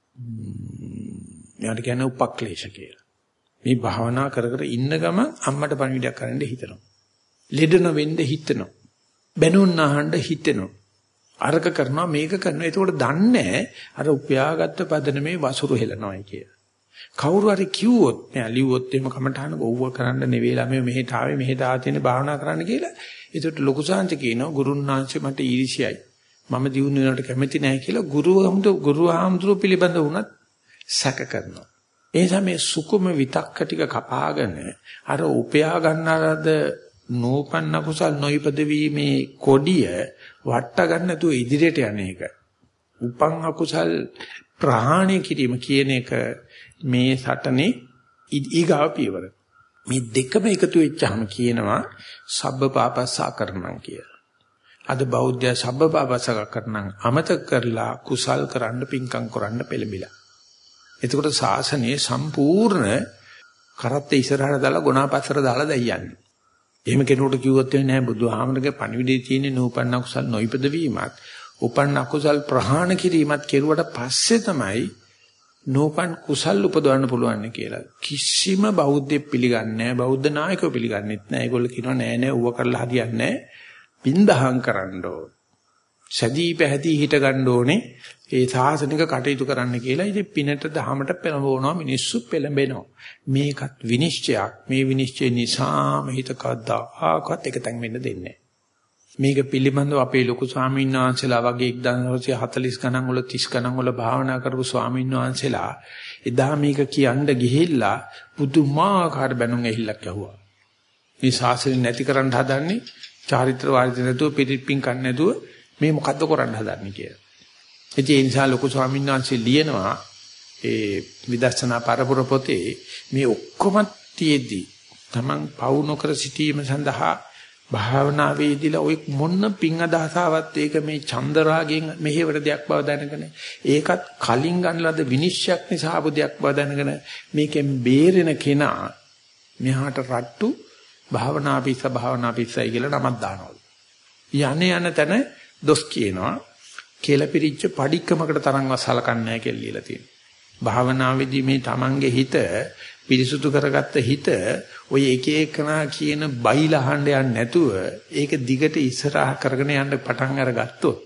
යාට කියන්නේ උපක්ලේශ කියලා. මේ භාවනා කර කර ඉන්න ගම අම්මට පණිවිඩයක් කරන්න හිතනවා. ලෙඩ නොවෙන්න හිතනවා. බැනුන් අහන්න හිතෙනවා. අරක කරනවා මේක කරනවා. ඒකෝට දන්නේ අර උපයාගත්ත පදනමේ වසුරු හෙලනවායි කිය. කවුරු හරි කිව්වොත් මෙයා ලිව්වොත් එහෙම කමටහන ගොව්ව කරන්න නෙවෙයි ළමයි මෙහෙට ආවේ මෙහෙට ආතේනේ භාවනා කරන්න කියලා. ඒකට ලොකු සාන්ත කියනවා ගුරුන්නාංශේ මට ඊර්ෂ්‍යයි. මම දියුණු වෙනවට කැමති නැහැ කියලා ගුරු හමුදු ගුරු ආම්දුරු පිළිබඳ වුණත් සැක කරනවා. ඒ නිසා මේ සුකුම විතක්ක ටික කපාගෙන අර උපයා ගන්නාරද නෝපන්න කුසල් නොයිපද වීමේ කොඩිය වට ගන්න නැතුව ඉදිරියට යන එක. උපන් අකුසල් ප්‍රහාණය කිරීම කියන එක මේ සටනේ ඊගාව පියවර. මේ දෙකම එකතු වෙච්චාම කියනවා සබ්බ පාපස්සා කරණම් කියලා. අද බෞද්ධය සබ්බ පාපස්සා කරණම් අමතක කරලා කුසල් කරන්න පිංකම් කරන්න පෙළඹිලා. එතකොට ශාසනයේ සම්පූර්ණ කරත්තේ ඉස්සරහට දාලා ගුණාපස්සර දාලා දැයියන්නේ. එහෙම කෙනෙකුට කිව්වොත් වෙන්නේ නැහැ බුදුහාමරගේ පණිවිඩයේ තියෙන නූපන්න කුසල් නොයිපද වීමත් උපන්න කුසල් ප්‍රහාණ කිරීමත් කෙරුවට පස්සේ තමයි නූපන් කුසල් උපදවන්න පුළුවන් කියලා. කිසිම බෞද්ධෙක් පිළිගන්නේ නැහැ. බෞද්ධ නායකයෝ පිළිගන්නෙත් නැහැ. ඒගොල්ලෝ කියනවා නෑ නෑ ඌව කරලා හරියන්නේ නැහැ. පින්දහම් කරන්න ඕන. සදී පැහැදී හිට ගන්න ඕනේ. ඒ සාසනික කටයුතු කරන්න කියලා. ඉතින් පිනට දහමට පෙළඹවනවා මිනිස්සු පෙළඹෙනවා. මේකත් විනිශ්චයක්. මේ විනිශ්චය නිසාම හිත කවදාකවත් එකතෙන් වෙන්න දෙන්නේ නැහැ. මේක පිළිබඳව අපේ ලොකු ස්වාමීන් වහන්සේලා වගේ එක්දාසය හතළිස් ගණන් වල තිස් ගණන් වල භාවනා කරපු ස්වාමීන් වහන්සේලා එදා මේක කියන්න ගිහිල්ලා පුදුමාකාර බැනුම් ඇහිල්ලක් ඇහුවා. මේ ශාසනය නැති කරන්න හදන්නේ චාරිත්‍ර වාරිත්‍ර නැතුව පිටිපින් කන්නේ නැතුව මේ මොකද්ද කරන්න හදන්නේ කියලා. ඒ නිසා ලොකු ස්වාමීන් වහන්සේ ලියනවා ඒ විදර්ශනා පරපුර පොතේ මේ ඔක්කොම තියේදී Taman පවු නොකර සිටීම සඳහා භාවනාවේදීලා ඔය මොන පිං අදහසාවත් ඒක මේ චන්දරාගෙන් මෙහෙවර දෙයක් බව දැනගෙන ඒකත් කලින් ගන්නලද විනිශ්චයක් නිසා ආපු දෙයක් බව දැනගෙන මේකෙන් බේරෙන කෙනා මෙහාට රට්ටු භාවනා පිස්ස භාවනා පිස්සයි කියලා නමක් දානවා. යන්නේ යන තැන දොස් කියනවා කියලා පිරිච්ච padikkamakata තරම්ව සලකන්නේ නැහැ කියලා ලියලා තියෙනවා. භාවනාවේදී මේ Tamange හිත පිරිසුදු කරගත්ත හිත ඔය එක එකනා කියන බයිලා අහන්න යන්නේ නැතුව ඒක දිගට ඉස්සරහ කරගෙන යන්න පටන් අරගත්තොත්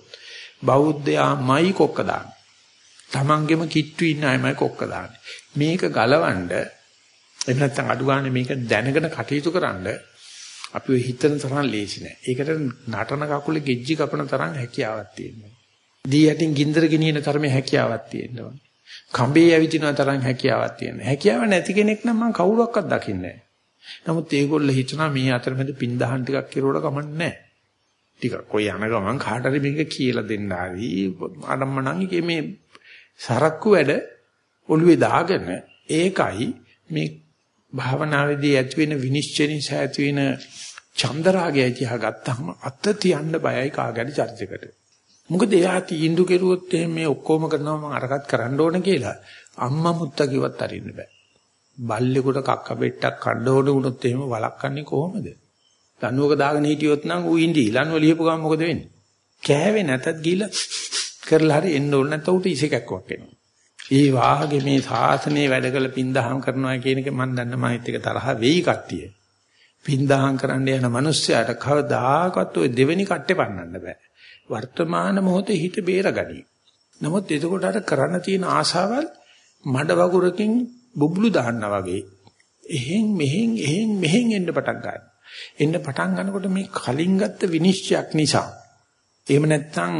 බෞද්ධයාමයි කොක්ක දාන්නේ. Tamanගෙම කිට්ටු ඉන්න අයමයි කොක්ක දාන්නේ. මේක ගලවන්න එහෙම නැත්නම් අඩු ගන්න මේක දැනගෙන කටයුතු කරන්න අපි ඔය හිතන තරම් ලේසි නෑ. ඒකට නටන කකුලේ ගෙජ්ජි කපන තරම් හැකියාවක් තියෙනවා. දී යටින් ගින්දර ගෙනියන තරමේ හැකියාවක් තියෙනවා. කඹේ ඇවිදින තරම් හැකියාවක් තියෙනවා. හැකියාව නැති කෙනෙක් නම් මම කවුරක්වත් දකින්නේ නෑ. නමුත් ඒගොල්ලෝ හිතනවා මේ අතරමැද පින් දහන් ටිකක් කෙරුවට කමන්නේ නෑ. ටිකක් කොයි යන ගමන් කාට හරි මේක කියලා දෙන්න හරි අරම්මනම් එකේ මේ සරක්කු වැඩ ඔළුවේ දාගෙන ඒකයි මේ භාවනාවේදී ඇති වෙන විනිශ්චය නිසා ඇති වෙන චන්දරාගය තියා ගත්තාම අත තියන්න බයයි කාගරි චර්චයකට. මොකද එයා තීන්දුව කෙරුවොත් මේ ඔක්කොම කරනවා මම අරකට කරන්න ඕන කියලා අම්මා මුත්තා කිව්වත් අරින්න බෑ. බල්ලෙකුට කක්ක බෙට්ටක් කන්න ඕන වුණොත් එහෙම වළක්වන්නේ කොහොමද? දනුවක දාගෙන හිටියොත් නම් ඌ ඉඳි ඊළන්ව ලියපු ගමන් මොකද වෙන්නේ? කෑවේ නැතත් ගිහලා කරලා හරි එන්න ඕන නැත්නම් ඌට ඉසේකක් වක්කෙනවා. ඒ වාගේ මේ සාසනේ වැඩ කළ පින්දහම් කරනවා කියන එක මම දන්න මායිත් එක තරහ වෙයි කට්ටිය. පින්දහම් කරන්න යන මිනිස්සයාට කවදාකවත් ওই දෙවෙනි කට්ටේ පන්නන්න බෑ. වර්තමාන මොහොතේ හිත බේරගනි. නමුත් එතකොට අර කරන්න තියෙන ආශාවල් මඩ වගුරකින් බුබ්ලු දාන්නා වගේ එහෙන් මෙහෙන් එහෙන් මෙහෙන් එන්න පටන් ගන්නවා. එන්න පටන් ගන්නකොට මේ කලින් ගත්ත විනිශ්චයක් නිසා එහෙම නැත්නම්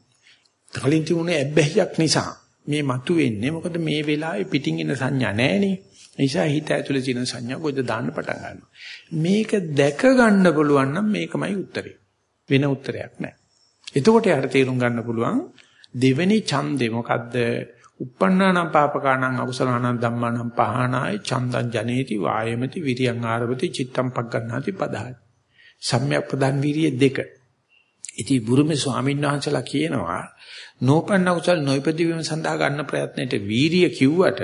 කලින් තිබුණේ ඇබ්බැහියක් නිසා මේ මතු වෙන්නේ මොකද මේ වෙලාවේ පිටින් එන සංඥා නැහෙනේ. ඒ නිසා හිත ඇතුලේ තියෙන සංඥා කොහෙද දාන්න පටන් ගන්නවා. මේක දැක ගන්න පුළුවන් නම් මේකමයි උත්තරේ. වෙන උත්තරයක් නැහැ. එතකොට යාට තේරුම් ගන්න පුළුවන් දෙවෙනි ඡන්දේ මොකද්ද? uppannānaṁ pāpakānaṁ akusalaṇaṁ dhammānaṁ pahānāya චන්දං ජනේති වායමති විරියං ආරභති චිත්තං පග්ගණ්ණාති පදහයි. සම්‍යක් ප්‍රදාන් වීර්ය දෙක. ඉතින් බුරුමේ ස්වාමීන් වහන්සේලා කියනවා නෝපන්න කුසල් නොයිපදවීම සඳහා ගන්න ප්‍රයත්නයේ වීරිය කිව්වට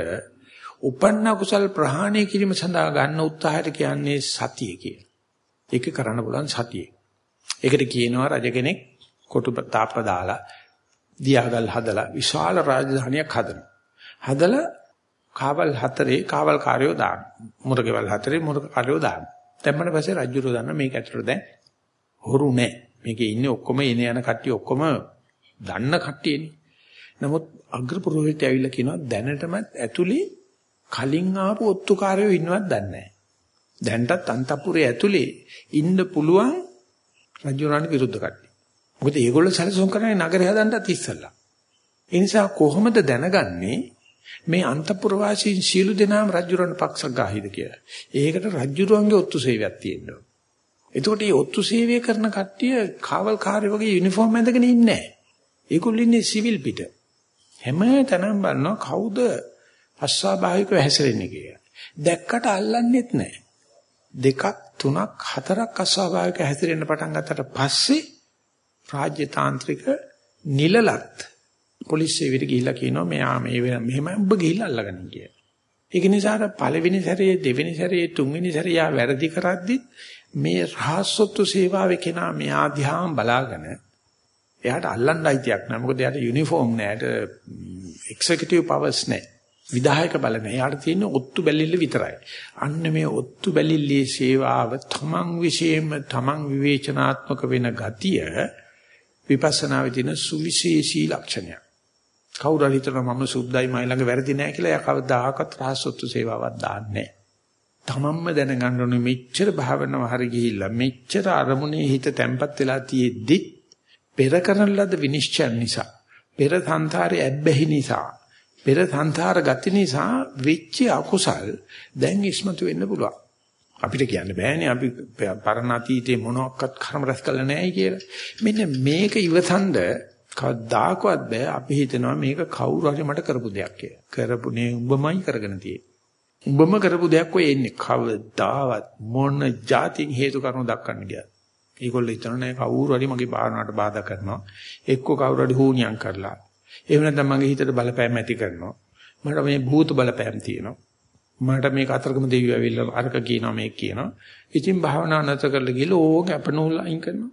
උපන්න කුසල් ප්‍රහාණය කිරීම සඳහා ගන්න උත්සාහයට කියන්නේ සතිය කියලා. ඒක කරන්න පුළුවන් සතියේ. ඒකට කියනවා රජ කෙනෙක් කොටු තාප්ප දාලා දියාගල් හදලා විශාල රාජධානියක් හදනවා. හදලා කාවල් හතරේ කාවල් කාර්යෝ දාන. මුරකවල් හතරේ මුරක කාර්යෝ දාන. දැම්මම පස්සේ රජුරෝ දාන්න මේක ඇතුළට දැන් හොරු නෑ. මේකේ ඉන්නේ ඔක්කොම එන යන කට්ටිය ඔක්කොම දන්න කට්ටියනේ. නමුත් අග්‍ර පුරোহিতය ඇවිල්ලා කියනවා දැනටමත් ඇතුලේ කලින් ආපු ඔත්තුකාරයෝ ඉන්නවත් දන්නේ නැහැ. දැන්ටත් අන්තපුරේ ඇතුලේ ඉන්න පුළුවන් රජුරාණි විරුද්ධ කට්ටිය. මොකද ඒගොල්ලෝ සැලසුම් කරන්නේ නගරය හදන්නත් ඉස්සල්ලා. ඒ නිසා කොහොමද දැනගන්නේ මේ අන්තපුර වාසීන් සියලු දෙනාම රජුරාණි පක්ෂග්‍රාහීද කියලා. ඒකට රජුරුවන්ගේ ඔත්තු සේවයක් තියෙනවා. එතකොට මේ ඔත්තු සේවය කරන කට්ටිය කාවල් කාර්ය වගේ යුනිෆෝම් ඇඳගෙන ඉන්නේ නැහැ. ඒගොල්ලෝ ඉන්නේ සිවිල් පිට. හැම තැනම බලනවා කවුද අස්වාභාවිකව හැසිරෙන්නේ කියලා. දැක්කට අල්ලන්නෙත් නැහැ. දෙකක් තුනක් හතරක් අස්වාභාවිකව හැසිරෙන්න පටන් ගත්තට පස්සේ රාජ්‍ය තාන්ත්‍රික නිලලත් පොලිස් සේවයට ගිහිල්ලා කියනවා මෙයා මේ මෙහෙම ඔබ ගිහිල්ලා අල්ලගන්න කියලා. ඒක නිසා අර පළවෙනි සැරේ දෙවෙනි සැරේ තුන්වෙනි සැරේ යා වැරදි කරද්දි මේ රහස්සොත්තු සේවාවේ කෙනා මෙයා ධ්‍යාන බලාගෙන එයාට අල්ලන්න අයිතියක් නැහැ. මොකද එයාට යුනිෆෝම් නැහැ. එයාට එක්සිකියුටිව් පවර්ස් නැහැ. විධායක බල නැහැ. එයාට තියෙන ඔත්තු බැලිල්ල විතරයි. අන්න මේ ඔත්තු බැලිල්ලේ සේවාව තමන් විශේෂම තමන් විවේචනාත්මක වෙන ගතිය විපස්සනාවේ තියෙන සුවිශේෂී ලක්ෂණයක්. කවුරු හරි හිතනවා මම සුද්ධයි මයි ළඟ වැරදි නැහැ කියලා එයා කවදාකවත් රහස්සොත්තු සේවාවක් දාන්නේ නැහැ. තමන්ම දැනගන්න ඕනේ මෙච්චර භාවනාව හරි ගිහිල්ලා මෙච්චර අරමුණේ හිත තැම්පත් වෙලා තියෙද්දි පෙර කරන ලද විනිශ්චය නිසා පෙර සංසාරයේ ඇබ්බැහි නිසා පෙර සංසාර ගති නිසා වෙච්ච අකුසල් දැන් ඉස්මතු වෙන්න පුළුවන්. අපිට කියන්න බෑනේ අපි පරණ අතීතේ මොනක්වත් කර්ම රැස් කළා නැහැ කියලා. මෙන්න මේක ඉවසන්ද කවදාකවත් බෑ. අපි හිතනවා මේක කවුරු හරි මට කරපු දෙයක් කියලා. කරපුනේ උඹමයි කරගෙන තියෙන්නේ. උඹම කරපු දෙයක් ඔය එන්නේ කවදාවත් මොන જાතින් හේතු කරුණු දක්වන්න ගියද. ඒගොල්ලෝ හිතනවා නෑ කවුරු හරි මගේ භාවනාවට බාධා කරනවා. එක්ක කවුරු හරි හුණියම් කරලා. එහෙම නැත්නම් මගේ හිතට බලපෑම් ඇති කරනවා. මට මේ භූත බලපෑම් තියෙනවා. මට මේක අතරගම දෙවියෝ ඇවිල්ලා අරක කියනවා මේක කියනවා. ඉතින් භාවනාව නැතර කරලා ගිහලා ඕක අපනෝල් අයින් කරනවා.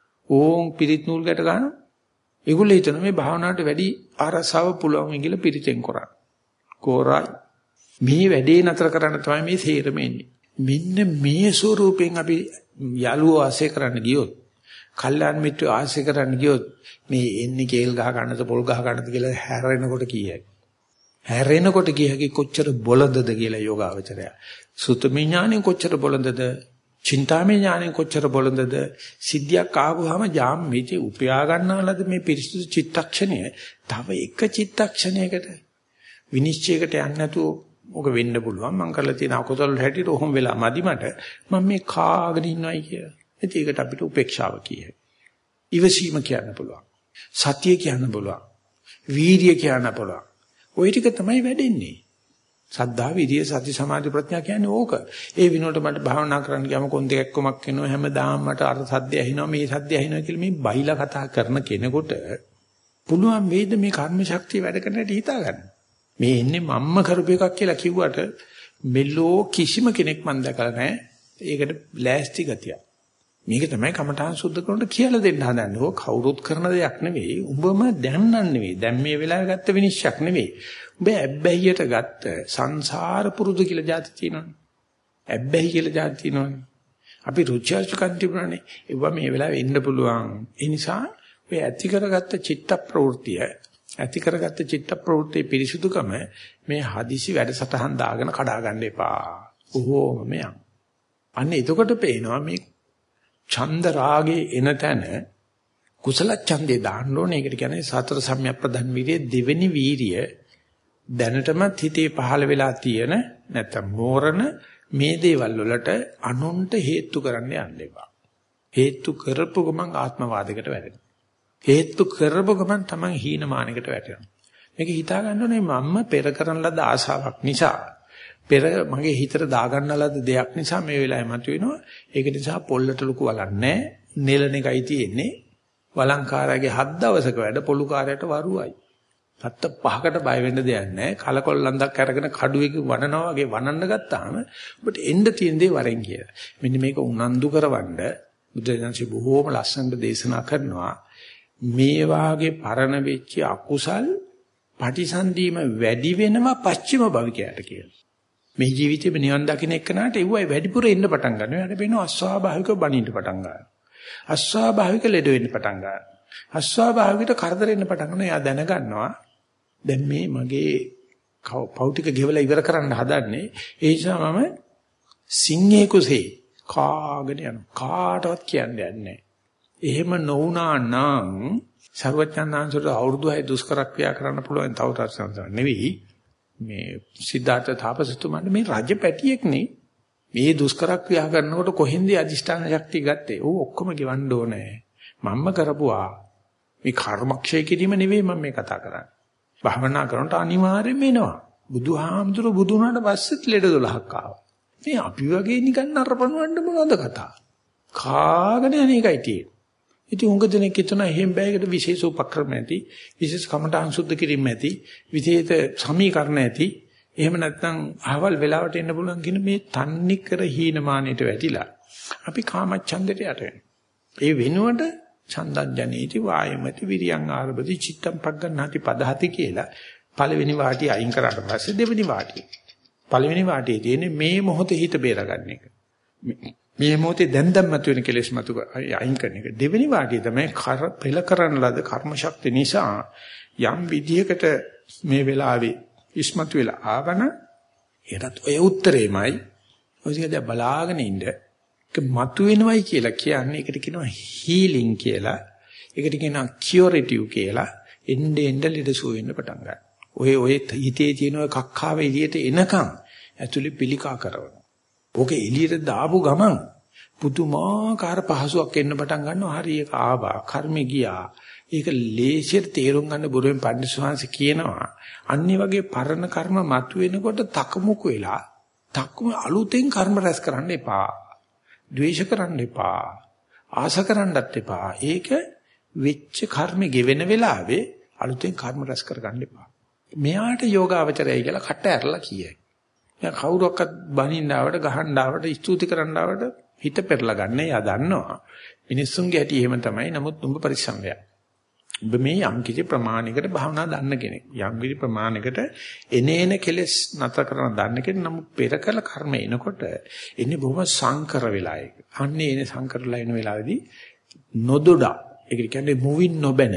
ඕන් පිරිත් නූල් ගැට ගන්නවා. ඒගොල්ලෝ හිතනවා මේ භාවනාවට වැඩි ආරසාව පුළුවන් කියලා පිරිතෙන් කරා. කොරයි මේ වැඩේ නතර කරන්න තමයි මේ සේරම එන්නේ. මෙන්න මේ ස්වරූපයෙන් අපි යලුව ආශය කරන්න ගියොත්, කල්යාණ මිත්‍ර ආශය කරන්න ගියොත් මේ එන්නේ කේල් ගහ ගන්නද පොල් ගහ ගන්නද කියලා හැරෙනකොට කියයි. හැරෙනකොට කියකි කොච්චර බොළඳද කියලා යෝගාවචරය. සුතමේ ඥාණයෙන් කොච්චර බොළඳද, චින්තාමේ ඥාණයෙන් කොච්චර බොළඳද, සිද්ධියක් ආවම ජාම් මේටි උපයා ගන්නවලද මේ පිරිසුදු චිත්තක්ෂණය තව එක චිත්තක්ෂණයකට විනිශ්චයකට යන්නේ නැතුව මොක වෙන්න පුළුවන්. මම කරලා තියෙන අකුසල හැටියට ඔහොම වෙලා මදි මට මම මේ කාගෙන ඉන්නවයි කියලා. ඉතින් ඒකට අපිට උපේක්ෂාව කියයි. ඉවසීම කියන්න පුළුවන්. සතිය කියන්න පුළුවන්. වීර්ය කියන්න පුළුවන්. ওই ටික තමයි වැඩෙන්නේ. සද්ධා විරිය සති සමාධි ප්‍රඥා කියන්නේ ඕක. ඒ විනෝඩ මට භාවනා කරන්න ගියාම කොන් දෙකක් කොමක් වෙනවා හැමදාම මට අර සද්ද ඇහිනවා මේ සද්ද ඇහිනවා කියලා මේ බයිලා කතා කරන කෙනෙකුට පුළුවන් වේද මේ කර්ම ශක්තිය වැඩ කරන්න හැටි හිතා ගන්න. මේ ඉන්නේ මම්ම කරපු එකක් කියලා කිව්වට මෙලෝ කිසිම කෙනෙක් මන් දැකලා නැහැ. ඒකට ලෑස්ති ගතිය. මේක තමයි කමඨාන් සුද්ධ කරනකොට කියලා දෙන්න හදන්නේ. ඕක කවුරුත් කරන දෙයක් නෙවෙයි. උඹම දැන්නන් නෙවෙයි. දැන් මේ වෙලාවේ ගත්ත විනිශ්චයක් නෙවෙයි. උඹ ඇබ්බැහියට ගත්ත සංසාර පුරුදු කියලා જાති තියෙනවනේ. ඇබ්බැහි කියලා જાති තියෙනවනේ. අපි රුචර්ජකන් තිබුණානේ. ඒවා මේ වෙලාවේ එන්න පුළුවන්. ඒ නිසා ඔය ඇති කරගත්ත චිත්ත ප්‍රවෘත්තිය ඇති කරගත්ත චිත්ත ප්‍රවෘත්තියේ පිරිසුදුකම මේ හදිසි වැඩසටහන් දාගෙන කඩා ගන්න එපා. ඕම මෙයන්. අන්න එතකොට පේනවා මේ ඡන්ද රාගේ එන තැන කුසල ඡන්දේ දාන්න ඕනේ. ඒකට කියන්නේ සතර සම්‍යක් ප්‍රධාන වීර්යයේ දෙවෙනි වීර්ය දැනටමත් හිතේ පහළ වෙලා තියෙන නැත්තම් මෝරණ මේ දේවල් වලට අනුන්ට හේතු කරන්න යන්න එපා. හේතු කරපු ගමන් ආත්මවාදයකට වැටෙනවා. හේතු කරපු ගමන් තමයි හීනමානයකට වැටෙනවා. මේක හිතා ගන්න ඕනේ මම්ම පෙර කරන ලද ආශාවක් නිසා පෙර මගේ හිතට දාගන්න ලද දෙයක් නිසා මේ වෙලාවේ මතුවෙනවා. ඒක නිසා පොල්ලට ලুকু වලන්නේ නෙලන එකයි තියෙන්නේ. වලංකාරයාගේ හත් දවසක වැඩ පොලුකාරයට වරුවයි. හත් පහකට බය වෙන්න දෙයක් නැහැ. කලකොල්ලන්දක් අරගෙන කඩුවේක වනනවා වගේ වනන්න ගත්තාම ඔබට එන්න තියෙන දේ වරෙන් කියලා. මෙන්න මේක උනන්දු කරවන්න බුදුදහමේ බොහෝම ලස්සනට දේශනා කරනවා. මේ වාගේ පරණ වෙච්ච අකුසල් පටිසන්ධීම වැඩි වෙනවා පස්චිම භවිකයට කියලා. මේ ජීවිතේ නිවන් දකින්න එක්කනට ඒවයි වැඩිපුර එන්න පටන් ගන්නවා. යාට වෙනවා අස්වාභාවිකව බණින්න පටන් ගන්නවා. අස්වාභාවික ලෙඩ වෙන්න පටන් ගන්නවා. අස්වාභාවිකට කරදර වෙන්න පටන් ගන්නවා. එයා දැනගන්නවා දැන් මේ මගේ පෞතික ගෙවලා ඉවර කරන්න හදන්නේ. ඒ නිසා මම සිංහේ කුසේ කාගෙන යනවා. කාටවත් කියන්නේ නැහැ. එහෙම නොවුනා නම් සර්වඥාන්සට අවුරුදු හය දුෂ්කර ක්‍රියා කරන්න පුළුවන් තව තරසන්ත නෙවෙයි. මේ සිද්ධාර්ථ තාපසතුමාට මේ රජ පැටියෙක් නේ මේ දුෂ්කර ක්‍රියා කරනකොට කොහෙන්ද අධිෂ්ඨාන ශක්තිය ගත්තේ? ਉਹ ඔක්කොම ගෙවන්න ඕනේ. මම්ම කරපුවා මේ කර්මක්ෂය කිරීම නෙවෙයි මම මේ කතා කරන්නේ. භවනා කරනට අනිවාර්යයෙන්ම එනවා. බුදුහාමුදුරු බුදු වුණාට පස්සෙත් ලෙඩ දොළහක් ආවා. මේ අපි වගේ නිකන් නරපණවන්න මොනවද කතා? කාගෙන අනේකයි තියෙන්නේ. ඉතින් උංග දෙනෙක් හිතන එහෙම බෑයකට විශේෂ උපක්‍රම ඇති, විශේෂ කමඨාන් සුද්ධ කිරීම ඇති, විශේෂ සමීකරණ ඇති. එහෙම නැත්නම් අහවල් වෙලාවට එන්න පුළුවන් කියන මේ තන්නේ කර හීනමානයට වැටිලා අපි කාමච්ඡන්දයට යට වෙනවා. ඒ වෙනුවට ඡන්දඥේති වායමති විරියං ආරබති චිත්තම් පග්ගණ්ණාති පදහති කියලා පළවෙනි වාටිය අයින් කරාට පස්සේ දෙවෙනි වාටිය. පළවෙනි වාටියේ තියෙන්නේ මේ මොහොතේ හිත බේරගන්න එක. මේ මොහොතේ දැන් දැන් මතුවෙන කෙලෙස් මතු අයින් කරන එක. දෙවෙනි වාටිය තමයි පෙළ කරන ලද කර්ම ශක්තිය නිසා යම් විදියකට මේ වෙලාවේ ඉස්මතු වෙලා ආවන ඒකට ඔය උත්තරේමයි ඔය දිහා බලාගෙන ඉන්න ඒක මතුවෙනවයි කියලා කියන්නේ ඒකට කියනවා හීලින් කියලා. ඒකට කියනවා කියුරේටිව් කියලා. එnde end ලෙඩසුව වෙන්න පටන් ගන්නවා. ඔය ඔය හිතේ තියෙන ඔය කක්කාව එළියට එනකන් ඇතුලේ පිළිකා කරනවා. ඕක එළියට දාපු ගමන් පුදුමාකාර පහසුවක් එන්න පටන් ගන්නවා. හරි ඒක ආවා, කර්මෙ ගියා. ඒක ලේසියට තේරුම් ගන්න බුරුවෙන් පඬිස්සවාංශ කියනවා. අනිත් වගේ පරණ කර්ම මතුවෙනකොට තකමුකු වෙලා, තක්ම අලුතෙන් කර්ම රැස් කරන්න එපා. ද්වේෂ කරන්න එපා. ආස කරන්නත් එපා. ඒක වෙච්ච කර්මෙ ගෙවෙන වෙලාවේ අලුතෙන් කර්ම රැස් කරගන්න එපා. මෙයාට යෝගාවචරයයි කියලා කට ඇරලා කියයි. දැන් කවුරක්වත් බනින්න ආවට ගහන්න ආවට ස්තුති කරන්න ආවට හිත පෙරලා ගන්න. එයා දන්නවා මිනිස්සුන්ගේ ඇටි එහෙම තමයි. නමුත් උඹ පරිස්සම් වෙන්න. උඹ මේ යම් කිසි ප්‍රමාණයකට භාවනා දන්න කෙනෙක්. යම් කිසි ප්‍රමාණයකට එනේන කෙලස් නැතර කරන දන්න කෙනෙක්. නමුත් පෙර කළ කර්ම එනකොට එන්නේ බොහොම සංකර වෙලා ඒක. අන්නේ එනේ සංකරලා එන වෙලාවේදී නොදොඩා. ඒක කියන්නේ මුවින් නොබැන.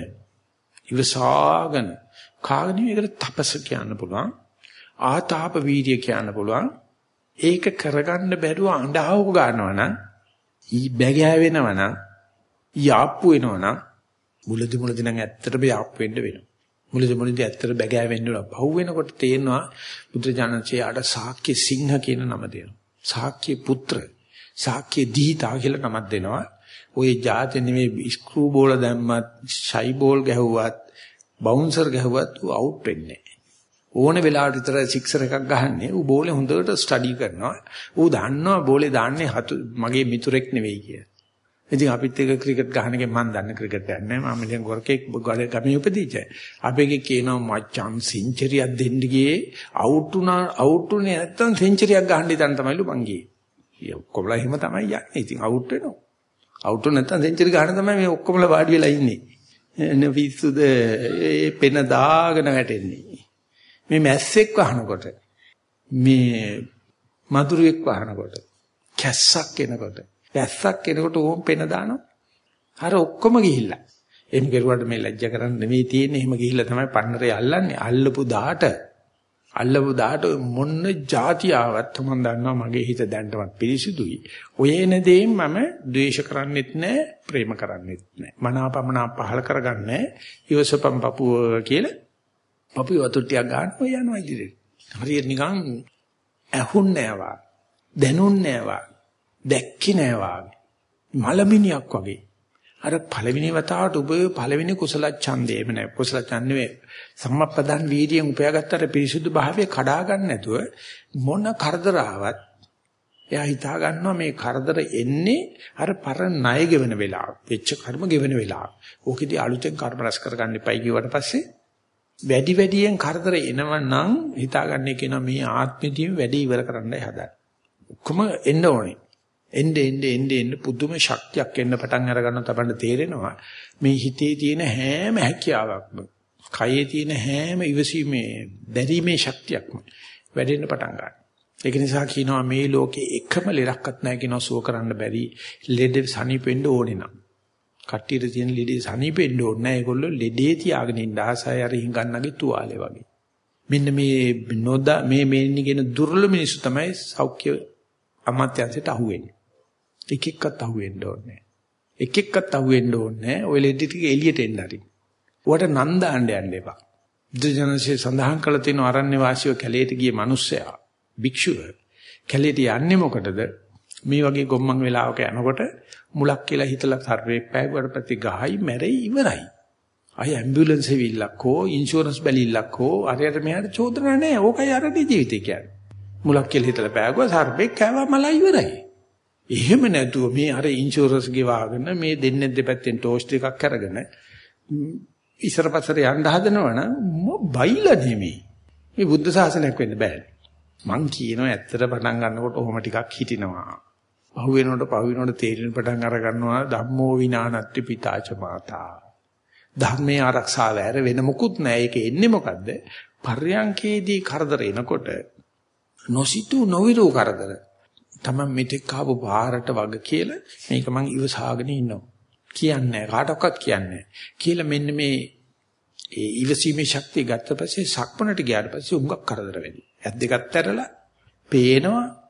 ඉවසාගෙන කාගෙන මේකට තපස කියන්න පුළුවන්. ආතාප වීර්ය කියන්න පුළුවන්. ඒක කරගන්න බැරුව අඬහව ගන්නවා නම් ඊ බැගෑ වෙනවා නම් යාප්පු වෙනවා නම් මුලදි මුලදි නම් ඇත්තටම යාප්පු වෙන්න වෙනවා. මුලදි මුලදි ඇත්තට බැගෑ වෙන්න වෙනවා. පහු වෙනකොට තේනවා බුදුරජාණන්සේ ආට ශාක්‍ය සිංහ කියන නම දෙනවා. ශාක්‍ය පුත්‍ර, ශාක්‍ය දීතා කියලා නමක් දෙනවා. ඔය જાති නෙමෙයි ස්ක්‍රූ බෝල දැම්මත්, ෂයි බෝල් ගැහුවත්, බවුන්සර් ගැහුවත් අවුට් වෙන්නේ නැහැ. ඕන වෙලාවට විතර සික්සර් එකක් ගහන්නේ. ඌ බෝලේ හොඳට ස්ටඩි කරනවා. ඌ දන්නවා බෝලේ දාන්නේ හතු මගේ මිතුරෙක් නෙවෙයි කියලා. ඉතින් අපිත් එක ක්‍රිකට් ගහන එකෙන් මම දන්න ක්‍රිකට් දන්නේ නැහැ. මම ඉතින් ගොරකෙක් ගමේ උපදීච්ච. අපේකේ කියනවා මචං සෙන්චරියක් දෙන්න ගියේ අවුට් උනා අවුට් උනේ නැත්තම් සෙන්චරියක් ගහන්න ඉතින් තමයිලු මං ගියේ. ඊ ඔක්කොමලා එහෙම තමයි යන්නේ. ඉතින් අවුට් වෙනවා. අවුට් නැත්තම් සෙන්චරි ගහන තමයි මේ ඔක්කොමලා වාඩි වෙලා ඉන්නේ. එන පිස්සුද ඒ පෙන දාගෙන වැටෙන්නේ. මේ මැස්සෙක් වහනකොට මේ මදුරුවෙක් වහනකොට කැස්සක් එනකොට වැස්සක් එනකොට ඕම් පෙන දානවා. අර ඔක්කොම ගිහිල්ලා. එහෙම කරුවාට මේ ලැජ්ජ කරන්න නෙමෙයි තියෙන්නේ. එහෙම ගිහිල්ලා තමයි පන්නරේ අල්ලන්නේ. අල්ලපු දාට අල්ලපු දාට මොන්න જાති ආවත් මම දන්නවා මගේ හිත දැන්නවත් පිරිසිදුයි. ඔය එන දේෙන් මම ද්වේෂ කරන්නෙත් නැහැ, ප්‍රේම කරන්නෙත් නැහැ. මනාපමනා පහල කරගන්නේ ඉවසපම් පපුව කියලා අපි වතුට්ටියක් ගන්න ඔය යනවා ඉදිරියට. හරියට නිකන් ඇහුන්නේ නැවා, දැනුන්නේ නැවා, දැක්කේ නැවා. මලමිනියක් වගේ. අර පළවෙනි වතාවට ඔබ පළවෙනි කුසල ඡන්දේම නැහැ. කුසල ඡන්දේ සම්මප්පදන් වීර්යයෙන් උපයාගත්තට පිරිසුදු භාවය කඩා ගන්න නැතුව මොන කරදර ආවත් එයා හිතා ගන්නවා මේ කරදර එන්නේ අර පරණ ණය ගෙවන වෙලාව. වෙච්ච කර්ම ගෙවන වෙලාව. ඕකෙදී අලුතෙන් කර්ම රැස් කරගන්න එපයි කියවට පස්සේ වැඩි වැඩියෙන් කරදර එනවා නම් හිතාගන්නේ කියනවා මේ ආත්මෙදීම වැඩි ඉවර කරන්නයි හදන්නේ. ඔක්කොම එන්න ඕනේ. එnde ende ende ende පුදුම ශක්තියක් එන්න පටන් අර ගන්න තමයි තේරෙනවා. මේ හිතේ තියෙන හැම හැකියාවක්ම, කයේ තියෙන හැම ඉවසීමේ, දැරීමේ ශක්තියක්ම වැඩෙන්න පටන් ගන්නවා. ඒක නිසා කියනවා මේ ලෝකේ එකම ලෙඩක්වත් නැහැ කියනවා සුව කරන්න බැරි ලෙඩ සනීපෙන්න ඕනේ නම්. කට්ටියට තියෙන ලෙඩේ සනීපෙන්න ඕනේ නැහැ. ඒගොල්ලෝ ලෙඩේ තියාගෙන ඉන්න ආසය අර හිඟන්නගේ තුවාලේ වගේ. මෙන්න මේ නොදා මේ මේනි කියන දුර්වල මිනිස්සු තමයි සෞඛ්‍ය අමාත්‍යාංශයට අහුවෙන්නේ. එක එක්කත් අහුවෙන්න ඕනේ. එක එක්කත් අහුවෙන්න ඕනේ. ඔය ලෙඩ ටික එළියට එන්න හරි. උවට නන්දාන්න යන්න එපා. බුදුජනසේ සඳහන් කළ තියෙන ආරණ්‍ය වාසියෝ කැලේට ගිය මිනිස්සයා භික්ෂුව කැලේට යන්නේ මොකටද? මේ වගේ ගොම්මන් වෙලාවක යනකොට මුලක් කියලා හිතලා සර්වේක් පෑගුවට පස්සේ ගහයි මැරෙයි ඉවරයි. අය ඇම්බියුලන්ස් එවිල්ලක් හෝ ඉන්ෂුරන්ස් බැලිල්ලක් හෝ අරයට මෙයාට චෝදනා නැහැ. ඕකයි අරදී ජීවිතේ කියන්නේ. මුලක් කියලා හිතලා පෑගුවා සර්වේක් කෑවා මලයි ඉවරයි. එහෙම නැතුව මේ අර ඉන්ෂුරන්ස් ගෙවාගෙන මේ දෙන්නේ දෙපැත්තෙන් ටෝස්ට් එකක් අරගෙන ඉස්සරපස්සට යන්න හදනවනම් බයිලා නෙමෙයි. මේ බුද්ධ ශාසනයක් වෙන්න බෑ. මං කියනවා ඇත්තට පටන් ගන්නකොට ඔහොම ටිකක් හිටිනවා. පහු වෙනකොට පහු වෙනකොට තේරෙන පටන් අර ගන්නවා ධම්මෝ විනානත්ති පිතාච මාතා. ධර්මයේ ආරක්ෂාව ඇර වෙන මොකුත් නැහැ. ඒක එන්නේ මොකද්ද? පර්යංකේදී කරදර එනකොට නොසිතු නොවිරු කරදර. තමන් මෙතෙක් ආපු පාරට වග කියලා මේක මං ඉවසාගෙන ඉන්නවා. කියන්නේ කාටවත් කියන්නේ කියලා මෙන්න මේ ඒ ඉවසීමේ ශක්තිය ගත්ත පස්සේ සක්මනට ගියාට පස්සේ උඟක් කරදර වෙන්නේ. ඇස් දෙකත් ඇරලා පේනවා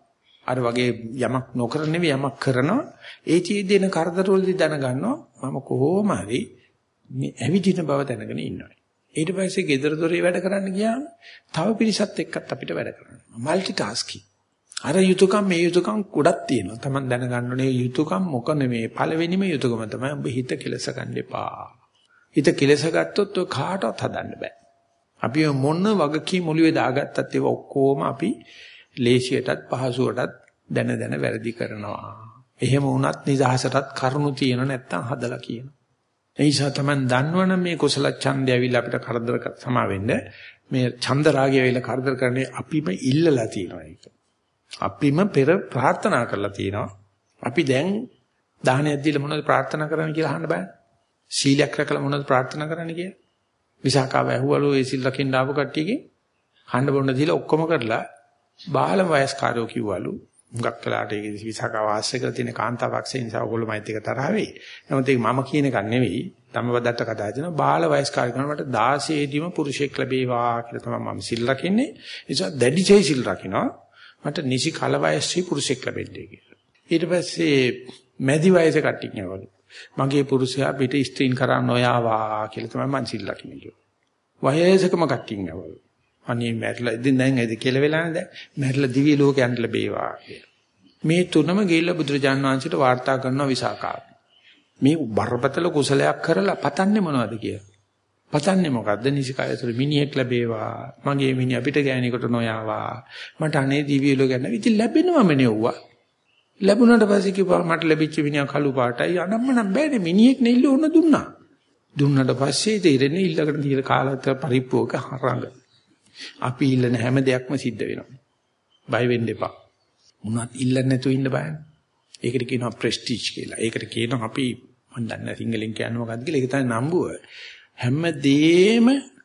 අර වගේ යමක් නොකර නෙවෙයි යමක් කරනවා. ඒ චීදී දෙන කරදරවලදී දැනගන්නවා මම කොහොම හරි මේ ඇවිදින බව දැනගෙන ඉන්නවා. ඊට පස්සේ ගෙදර දොරේ වැඩ කරන්න ගියාම තව පිරිසත් එක්කත් අපිට වැඩ කරන්න. Multitasking. අර යුතුයකම් මේ යුතුයකම් ගොඩක් තියෙනවා. Taman දැනගන්න ඕනේ යුතුයකම් මොක නෙමේ. පළවෙනිම යුතුයකම තමයි ඔබ හිත කෙලස ගන්න එපා. හිත කෙලස ගත්තොත් ඔය කාටවත් හදන්න බෑ. අපි මොන වගකීම් ඔළුවේ දාගත්තත් ඒවා ඔක්කොම අපි ලේසියටත් පහසුවටත් දැන දැන වැරදි කරනවා. එහෙම වුණත් නිදහසටත් කරුණු තියෙන නැත්තම් හදලා කියනවා. ඒ නිසා තමයි දන්නවනම් මේ කුසල ඡන්දය ඇවිල්ලා අපිට කරදර සමා වෙන්න මේ ඡන්ද රාගය ඇවිල්ලා කරදර කරන්නේ අපිම ඉල්ලලා තියෙනවා ඒක. අපිම පෙර ප්‍රාර්ථනා කරලා තියෙනවා. අපි දැන් දාහනයක් දීලා මොනවද ප්‍රාර්ථනා කරන්න කියලා අහන්න බෑ. සීලයක් රැකලා මොනවද ප්‍රාර්ථනා කරන්න කියලා. විසාකාව ඇහුවලු ඒ සිල් රකින්න ආපු කට්ටියගේ හඬ බොන්න දීලා ඔක්කොම කරලා බාල වයස්කාරයෝ කිව්වලු හුඟක් වෙලාට ඒක විසාකාව ආශ්‍රය කරලා තියෙන කාන්තාවක්සේ නිසා ඔයගොල්ලෝ මයිත් එක තරහ වෙයි. නමුත් ඒක මම කියන එකක් නෙවෙයි. ධම්මපදත්ත කතා දෙනවා බාල වයස්කාරය කරන මට දාසයේ දීම පුරුෂයෙක් ලැබේවා කියලා තමයි මම සිල් රකින්නේ. ඒ නිසා දැඩිචේ සිල් රකින්නවා. මට නිසි කල වයසේ පුරුෂයෙක් ලැබෙන්නේ කියලා. ඊට පස්සේ මැදි වයසේ කට්ටිය කියවලු මගේ පුරුෂයා පිට ස්ත්‍රීන් කරා නොයාවා කියලා තමයි මං සිල් රකින්නේ කිව්වා. වයසකම කට්ටිය කියවලු. අනේ මැරිලා ඉතින් දැන් ඇයිද කියලා වෙලා නැද? මැරිලා දිව්‍ය ලෝකයන්ට ලැබේවා කියලා. මේ තුනම ගිහිල්ලා බුදුරජාණන් වහන්සේට වාර්තා කරනවා විසාකාව. මේ බරපතල කුසලයක් කරලා පතන්නේ මොනවද කියලා. පතන්නේ මොකද්ද? නිසිකායතර මිනිහෙක් ලැබේවා. මගේ මිනිහ අපිට ගෑණිකට නොයාවා. මට අනේ දිව්‍ය ලෝකයන් ඉතින් ලැබෙනවම නෙව්වා. ලැබුණාට පස්සේ කිව්වා මට ලැබිච්ච මිනිහා කළු පාටයි අනම්මනම් බෑනේ මිනිහෙක් නෙල්ල ඕන දුන්නා. දුන්නාට පස්සේ තීරණේ ඊළඟට තියලා කාලත් පරිප්පුවක හරංග. අපි ඉල්ලන හැම දෙයක්ම සිද්ධ වෙනවා. බය වෙන්න එපා. මොනවත් ඉල්ලන්නේ නැතුව ඉන්න බයන්නේ. ඒකට කියනවා ප්‍රෙස්ටිජ් කියලා. ඒකට කියනවා අපි මන් දන්නේ සිංහලෙන් කියන්නේ මොකක්ද කියලා. ඒක තමයි නම්බුව. හැමදේම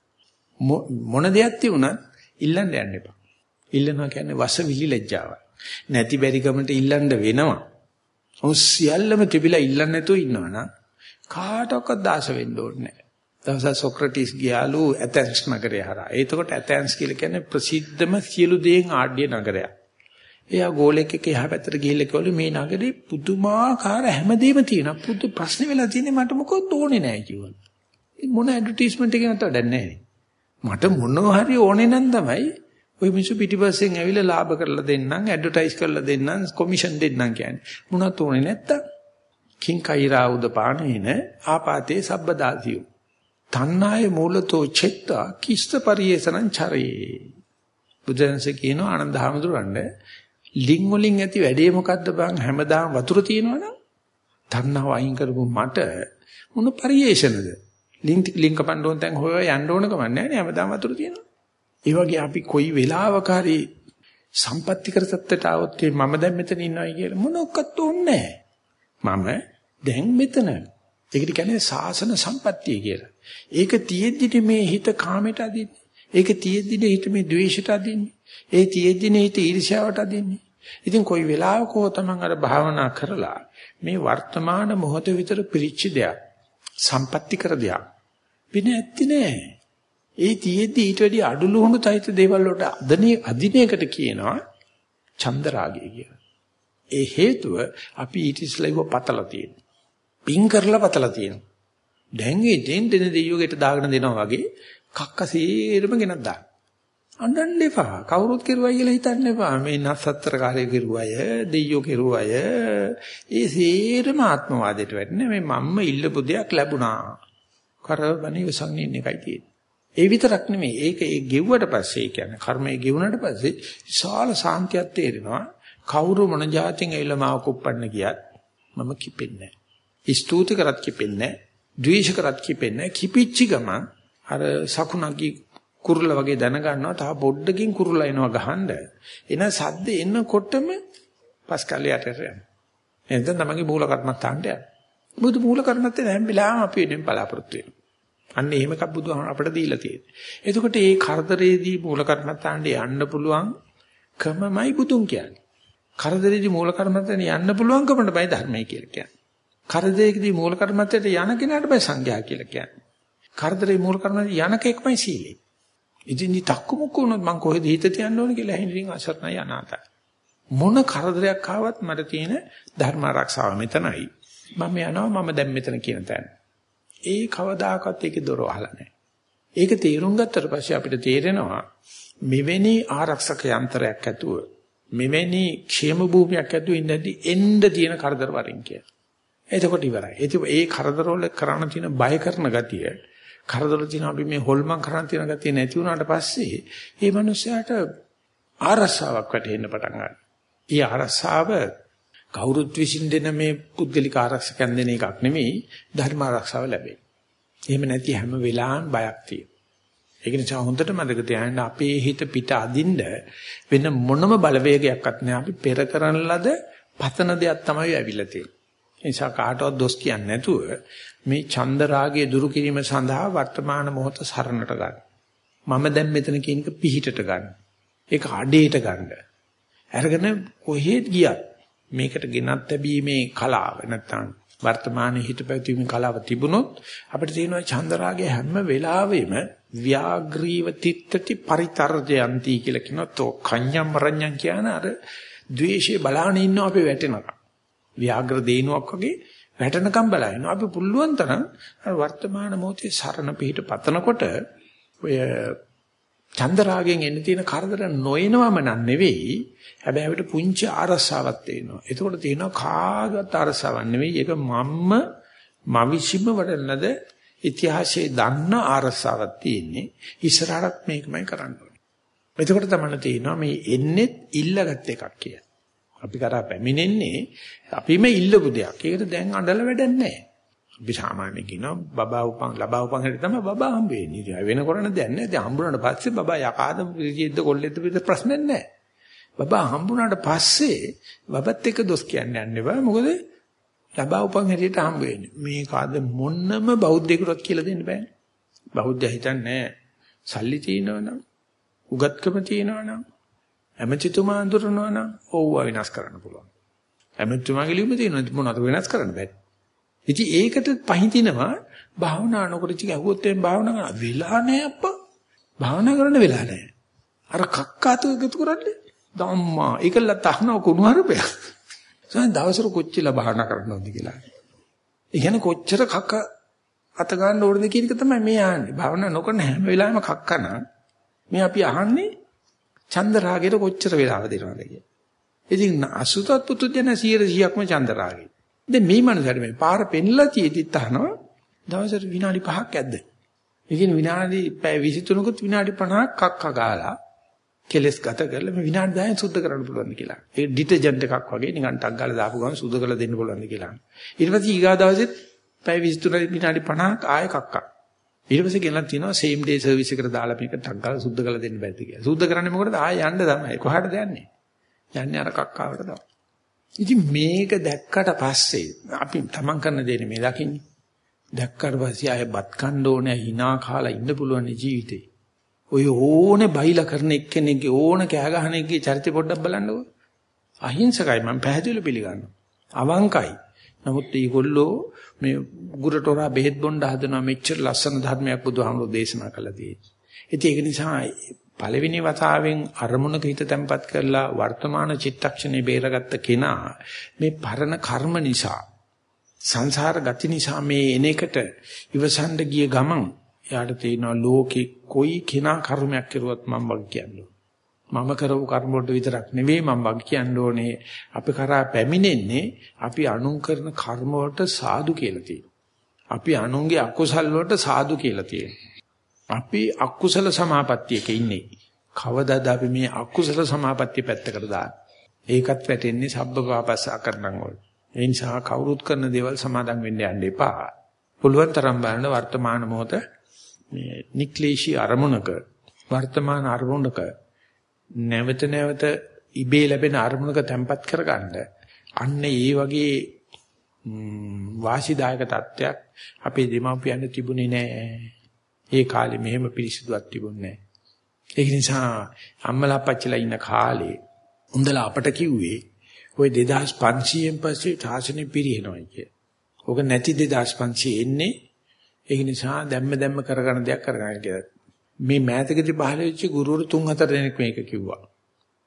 මොන දෙයක් තියුණත් ඉල්ලන්න යන්න එපා. ඉල්ලනවා කියන්නේ වසවිලි ලැජ්ජාවයි. නැති බැරි කමට ඉල්ලන්න වෙනවා. ඔය සියල්ලම තිබිලා ඉල්ලන්නේ නැතුව ඉන්නවනම් කාටවත් දාස වෙන්න ඕනේ නැහැ. දවසක් සොක්‍රටිස් ගියාලු ඇතෙන්ස් නගරය හරහා. එතකොට ඇතෙන්ස් කියලා කියන්නේ ප්‍රසිද්ධම සියලු දේන් ආඩ්‍ය නගරයක්. එයා ගෝලෙක් එක්ක එහා පැත්තට ගිහිල්ලා කිව්වලු මේ නගරේ පුදුමාකාර හැමදේම තියෙනවා. පුදු ප්‍රශ්නේ වෙලා තියෙන්නේ මට මොකද ඕනේ නැහැ කිව්වලු. මොන ඇඩ්වර්ටයිස්මන්ට් එකකින් අත වැඩක් නැහැ. මට මොනවා හරි ඕනේ නම් තමයි ඔය මිනිස්සු පිටිපස්සෙන් ඇවිල්ලා ලාභ කරලා දෙන්නම්, ඇඩ්වර්ටයිස් කරලා දෙන්නම්, කොමිෂන් දෙන්නම් කියන්නේ. මොනවත් ඕනේ නැත්තම් කිං කෛරා උදපානේන ආපාතේ සබ්බදාසියෝ. තණ්හාය මූලතෝ චෙත්තා කිස්ත පරියේසනං චරේ. බුදුන්සේ කියනවා ආනන්ද හැමදුරන්න ලිං වලින් ඇති වැඩේ මොකද්ද බං හැමදාම වතුර තියෙනවනම් තණ්හාව අයින් කරපු මට මොන පරියේෂණද? ලිං ලිං කපන්න ඕන තැන් හොය යන්න ඕන කම නැහැ නේ හැමදාම වතුර තියෙනවා. ඒ වගේ අපි කොයි වෙලාවක හරි සම්පත්‍ති කර සත්‍යයට આવොත් මම දැන් මෙතන ඉන්නවයි කියලා මොනක්වත් ඕනේ නැහැ. මම දැන් මෙතන. ඒකට කියන්නේ සාසන සම්පත්තිය කියලා. ඒක තියෙද්දි මේ හිත කාමයට අදින්නේ. ඒක තියෙද්දි හිත මේ ද්වේෂයට අදින්නේ. ඒ තියෙද්දි හිත ඊර්ෂ්‍යාවට අදින්නේ. ඉතින් කොයි වෙලාවක හෝ තමන් අර භාවනා කරලා මේ වර්තමාන මොහොත විතර පිරිච්ච දෙයක් සම්පත්‍ති කර දෙයක් පින ඇත්ති නෑ. ඒ තියෙද්දි ඊට වැඩි අඩු ලුහුණු තයිත දේවල් වලට අදිනේ අදිනේකට කියනවා චන්දරාගය කියලා. ඒ හේතුව අපි ඊට ඉස්සෙල්ලාව පතලා තියෙනවා. පින් කරලා පතලා තියෙනවා. දැන් ඒ දෙන් දෙන දෙයියෝගෙට දාගෙන දෙනවා වගේ කක්ක සීරම ගෙනත් දාන්න. අඬන්න එපා. කවුරුත් කෙරුවයි කියලා හිතන්න එපා. මේ නස්සත්තර කාර්යය කෙරුවය, දෙයියෝ කෙරුවය. ඒ සීරම ආත්මවාදයට වැටෙන්නේ මේ මම්ම ඉල්ලපු දෙයක් ලැබුණා. කරවණි වසන්නේ ඉන්න එකයි තියෙන්නේ. ඒ විතරක් නෙමෙයි. ඒක ඒ ගෙව්වට පස්සේ කියන්නේ කර්මයේ ගෙවුනට පස්සේ විශාල සාන්තියක් තේරෙනවා. කවුරු මොන જાතියෙන් ඇවිල්ලා මාව කුප්පන්න ගියත් මම කිපෙන්නේ නැහැ. ස්තුති කරත් කිපෙන්නේ නැහැ. ද්වේෂ කරත් කිපෙන්නේ නැහැ. කිපිච්ච ගමන් අර සකුණක්ගේ කුරුල්ල වගේ දැන ගන්නවා. තව බොඩ්ඩකින් කුරුල්ල එනවා ගහන්න. එන සද්ද එනකොටම පස්කල්ලියට යනවා. එතෙන් තමයි මූල කර්මස්ථානට යන්නේ. බුදු මූල කර්මස්ථානේ හැම වෙලාවෙම අපි වෙනින් බලාපොරොත්තු වෙනවා. අන්න එහෙම එකක් බුදුහාම අපිට දීලා තියෙන්නේ. එතකොට මේ කරදරේදී මූල කර්මස්ථානට යන්න පුළුවන් කමමයි බුදුන් කියන්නේ. කරදරේදී මූල කර්මස්ථානට යන්න පුළුවන් කමට බයි ධර්මයි කියලා කියන්නේ. කරදරේදී මූල කර්මස්ථානට යන කෙනාට බයි සංඝයා කියලා කියන්නේ. කරදරේ මූල කර්මස්ථානට යන කෙක්මයි සීලේ. ඉතින් මේ තක්කු මුක්ක වුණොත් මං කොහෙද හිත තියන්න ඕන කියලා ඇහිඳින් අසරණයි අනාතයි. මොන කරදරයක් ආවත් මට තියෙන ධර්ම ආරක්ෂාව මෙතනයි. මම යනවා මම දැන් මෙතන කියන තැන. ඒ කවදාකවත් ඒකේ දොර වහලා නැහැ. ඒක තේරුම් ගත්තට පස්සේ අපිට තේරෙනවා මෙවැනි ආරක්ෂක යන්ත්‍රයක් ඇතුව මෙවැනි ക്ഷേම භූමියක් ඇතුව ඉඳදී එන්න තියෙන කරදර වරින් කියලා. එතකොට ඉවරයි. ඒ කරදර වල කරණ තියෙන බය කරන ගතිය, කරදර තියෙන අපි මේ හොල්මන් කරන් තියෙන ගතිය නැති වුණාට පස්සේ මේ මිනිස්යාට ආරස්සාවක් වැටෙන්න පටන් ගන්නවා. ඊ ආරස්සාව කවුරුත් විසින් දෙන මේ පුද්ගලික ආරක්ෂකයන් දෙන එකක් නෙමෙයි ධර්ම ආරක්ෂාව ලැබෙන්නේ. එහෙම නැති හැම වෙලාවෙම බයක් තියෙනවා. ඒක නිසා හොඳට මතක තියාගන්න අපේ හිත පිට අදින්න වෙන මොනම බලවේගයක්වත් නැහැ. අපි පෙර කරන ලද පතන දෙයක් තමයි ඇවිල්ලා තියෙන්නේ. ඒ නිසා කාටවත් දොස් කියන්නේ නැතුව මේ ඡන්ද රාගයේ දුරු කිරීම සඳහා වර්තමාන මොහොත සරණට ගන්න. මම දැන් මෙතන කියන එක පිහිටට ගන්න. ඒක අඩේට ගන්න. අරගෙන කොහෙත් ගියත් මේකට ගෙනත් ලැබීමේ කලාව නැත්තම් වර්තමානයේ හිත පැවතීමේ කලාව තිබුණොත් අපිට තියෙනවා චන්දරාගය හැම වෙලාවෙම ව්‍යාග්‍රීව තිත්තති පරිතරජයන්ති කියලා කියනවා. තෝ කඤ්ඤම් රඤ්ඤම් කියන අර ද්වේෂයේ බලාගෙන ඉන්නවා අපි වැටෙනවා. ව්‍යාග්‍ර දේනුවක් වගේ වැටෙනකම් බලනවා. අපි පුළුවන් තරම් වර්තමාන මොහොතේ සරණ පිහිට පතනකොට ඔය චන්දරාගෙන් එන්න තියෙන කරදර නොයනවම නන් නෙවෙයි. හැබැයි අපිට පුංචි ආරස්සාවක් තියෙනවා. ඒකෝට තියෙනවා කාගවත් ආරස්සාවක් නෙවෙයි. ඒක මම්ම මවිසිම වඩනද ඉතිහාසයේ දන්න ආරස්සාවක් තියෙන්නේ. ඉස්සරහට මේකමයි කරන්න ඕනේ. එතකොට තමයි තේරෙනවා මේ එන්නේ ඉල්ලගත් එකක් කියලා. අපි කරා පැමිණෙන්නේ අපිම ඉල්ලපු දෙයක්. ඒකට දැන් අඬල වැඩක් නැහැ. අපි සාමාන්‍යයෙන් කියනවා බබා උපන් ලබා උපන් හැටි තමයි බබා හම්බ වෙන්නේ. ඉතින් වෙන කරණ දැන් නැහැ. දැන් හම්බුනාට පස්සේ බබා යකාද පිළිජෙද්ද කොල්ලෙද්ද පිට ප්‍රශ්නයක් නැහැ. බබා හම්බුනාට පස්සේ බබත් එක්ක දොස් කියන්න යන්න එපා. මොකද ලබා උපන් හැටියට හම්බ වෙන්නේ. මේක අද මොන්නම බෞද්ධයෙකුට කියලා දෙන්න බෑනේ. බෞද්ධය හිතන්නේ සල්ලි තියෙනවනම් උගත්කම තියෙනවනම් ඇමතිතුමා අඳුරනවනම් ඕව විනාශ කරන්න පුළුවන්. ඇමතිතුමාගේ ලියුම තියෙනවා මොනවද වෙනස් කරන්න බෑ. ඉතින් ඒකට පහඳිනවා භාවනා නොකරචි ගැහුවොත් එම් භාවනා කරන වෙලා නැහැ අප්පා. භාවනා කරන්න වෙලා නැහැ. අර කක්කාතු එකතු කරන්නේ ධම්මා. ඒකල තහනව කුණුහරුපයක්. සයන් දවසට කොච්චර භාවනා කරනවද කියලා. ඒ කියන්නේ කොච්චර කක්ක අත ගන්න ඕනද කියන එක තමයි මේ ආන්නේ. භාවනා නොකරන හැම වෙලාවෙම කක්කන මේ අපි අහන්නේ චන්ද රාගයට කොච්චර වෙලාව දෙනවද කියලා. ඉතින් අසුතත් පුතු දෙන සියයට සියයක්ම චන්ද රාගේ. දැන් මේ මනසට මේ පාර පෙන්ලා තියෙද්දිත් අහනවා දවසට විනාඩි පහක් ඇද්ද? ඒ කියන්නේ විනාඩි පැය විසි තුනකුත් විනාඩි පනහක් කක්ක ගාලා කෙලස් ගත කරලා මේ විනාඩි දහයෙන් සුද්ධ කරන්න පුළුවන්ද කියලා. ඒ ඩිටර්ජන්ට් එකක් වගේ නිකන් ටක් ගාලා දාපු ගමන් සුද්ධ කරලා දෙන්න පුළුවන්ද කියලා. ඊට පස්සේ ඊගා දවසෙත් පැය විසි තුන විනාඩි පනහක් ආයෙ කක්ක. ඊට පස්සේ ගෙනලා තිනවා සේම් ඩේ සර්විස් එකට දාලා මේක ටක් ගාලා සුද්ධ කරලා දෙන්න බැද්ද කියලා. සුද්ධ කරන්නේ මොකටද? ආයෙ යන්න තමයි. කොහාටද යන්නේ? යන්නේ අර කක්කාවට තමයි. ඉතින් මේක දැක්කට පස්සේ අපි තමන් කරන දේ මේ දකින්නේ. දැක්කට පස්සේ ආයෙ බත් කන්න ඕනේ hina කාලා ඉන්න පුළුවන් ජීවිතේ. ඔය ඕනේ බයිලා කරන එක්කෙනෙක්ගේ ඕන කෑ ගහන එකේ චරිතය පොඩ්ඩක් බලන්නකෝ. අහිංසකයි මම පැහැදිලිව පිළිගන්නවා. අවංකයි. නමුත් මේගොල්ලෝ මේ ගුරටෝරා බෙහෙත් බොන්න හදනවා මෙච්චර ලස්සන ධර්මයක් බුදුහාමුදුරෝ දේශනා කළා තියෙන්නේ. ඉතින් ඒක නිසා පළවෙනි වතාවෙන් අරමුණක හිත තැම්පත් කරලා වර්තමාන චිත්තක්ෂණේ බේරගත්ත කෙනා මේ පරණ කර්ම නිසා සංසාර ගති නිසා මේ එනකට ඉවසන්න ගිය ගමන් යාට තේිනවා ලෝකේ කොයි කෙනා කර්මයක් කරුවත් මම වග කියන්නේ. මම කරපු කර්ම වලට විතරක් නෙවෙයි මම වග කියන්න ඕනේ. අපි කරා පැමිණෙන්නේ අපි අනුන් කරන කර්ම වලට සාදු කියලා තියෙනවා. අපි අනුන්ගේ අකුසල් වලට සාදු කියලා තියෙනවා. අපි අකුසල සමාපත්තියක ඉන්නේ. කවදාද අපි මේ අකුසල සමාපත්තිය පැත්තකට දාන්නේ? ඒකත් වැටෙන්නේ සබ්බපාපස්ස අකරණම් වල. ඒ නිසා කවුරුත් කරන දේවල් සමාදම් වෙන්න යන්න එපා. පුළුවන් තරම් බලන්න වර්තමාන මොහොත මේ නික්ලේශී අරමුණක වර්තමාන අරමුණක නැවත නැවත ඉබේ ලැබෙන අරමුණක තැම්පත් කරගන්න. අන්න ඒ වගේ වාසිදායක තත්ත්වයක් අපේ දෙමාපියන් තිබුණේ නැහැ. ඒ කාලේ මෙහෙම පිරිසිදුවක් තිබුණේ නැහැ. ඒ නිසා අම්මලා අපච්චිලා ඉන්න කාලේ උන්දලා අපට කිව්වේ ඔය දෙදාස් පන්සීයෙන් පස්සේ ශාසනය පිරිනවයි කිය. ඕක නැති දෙදාස් පන්සීය එන්නේ ඒ නිසා දැම්ම දැම්ම කරගන්න දෙයක් කරගන්න කියලා. මේ මෑතකදී පහළ වෙච්ච ගුරුවරු තුන් හතර දෙනෙක් මේක කිව්වා.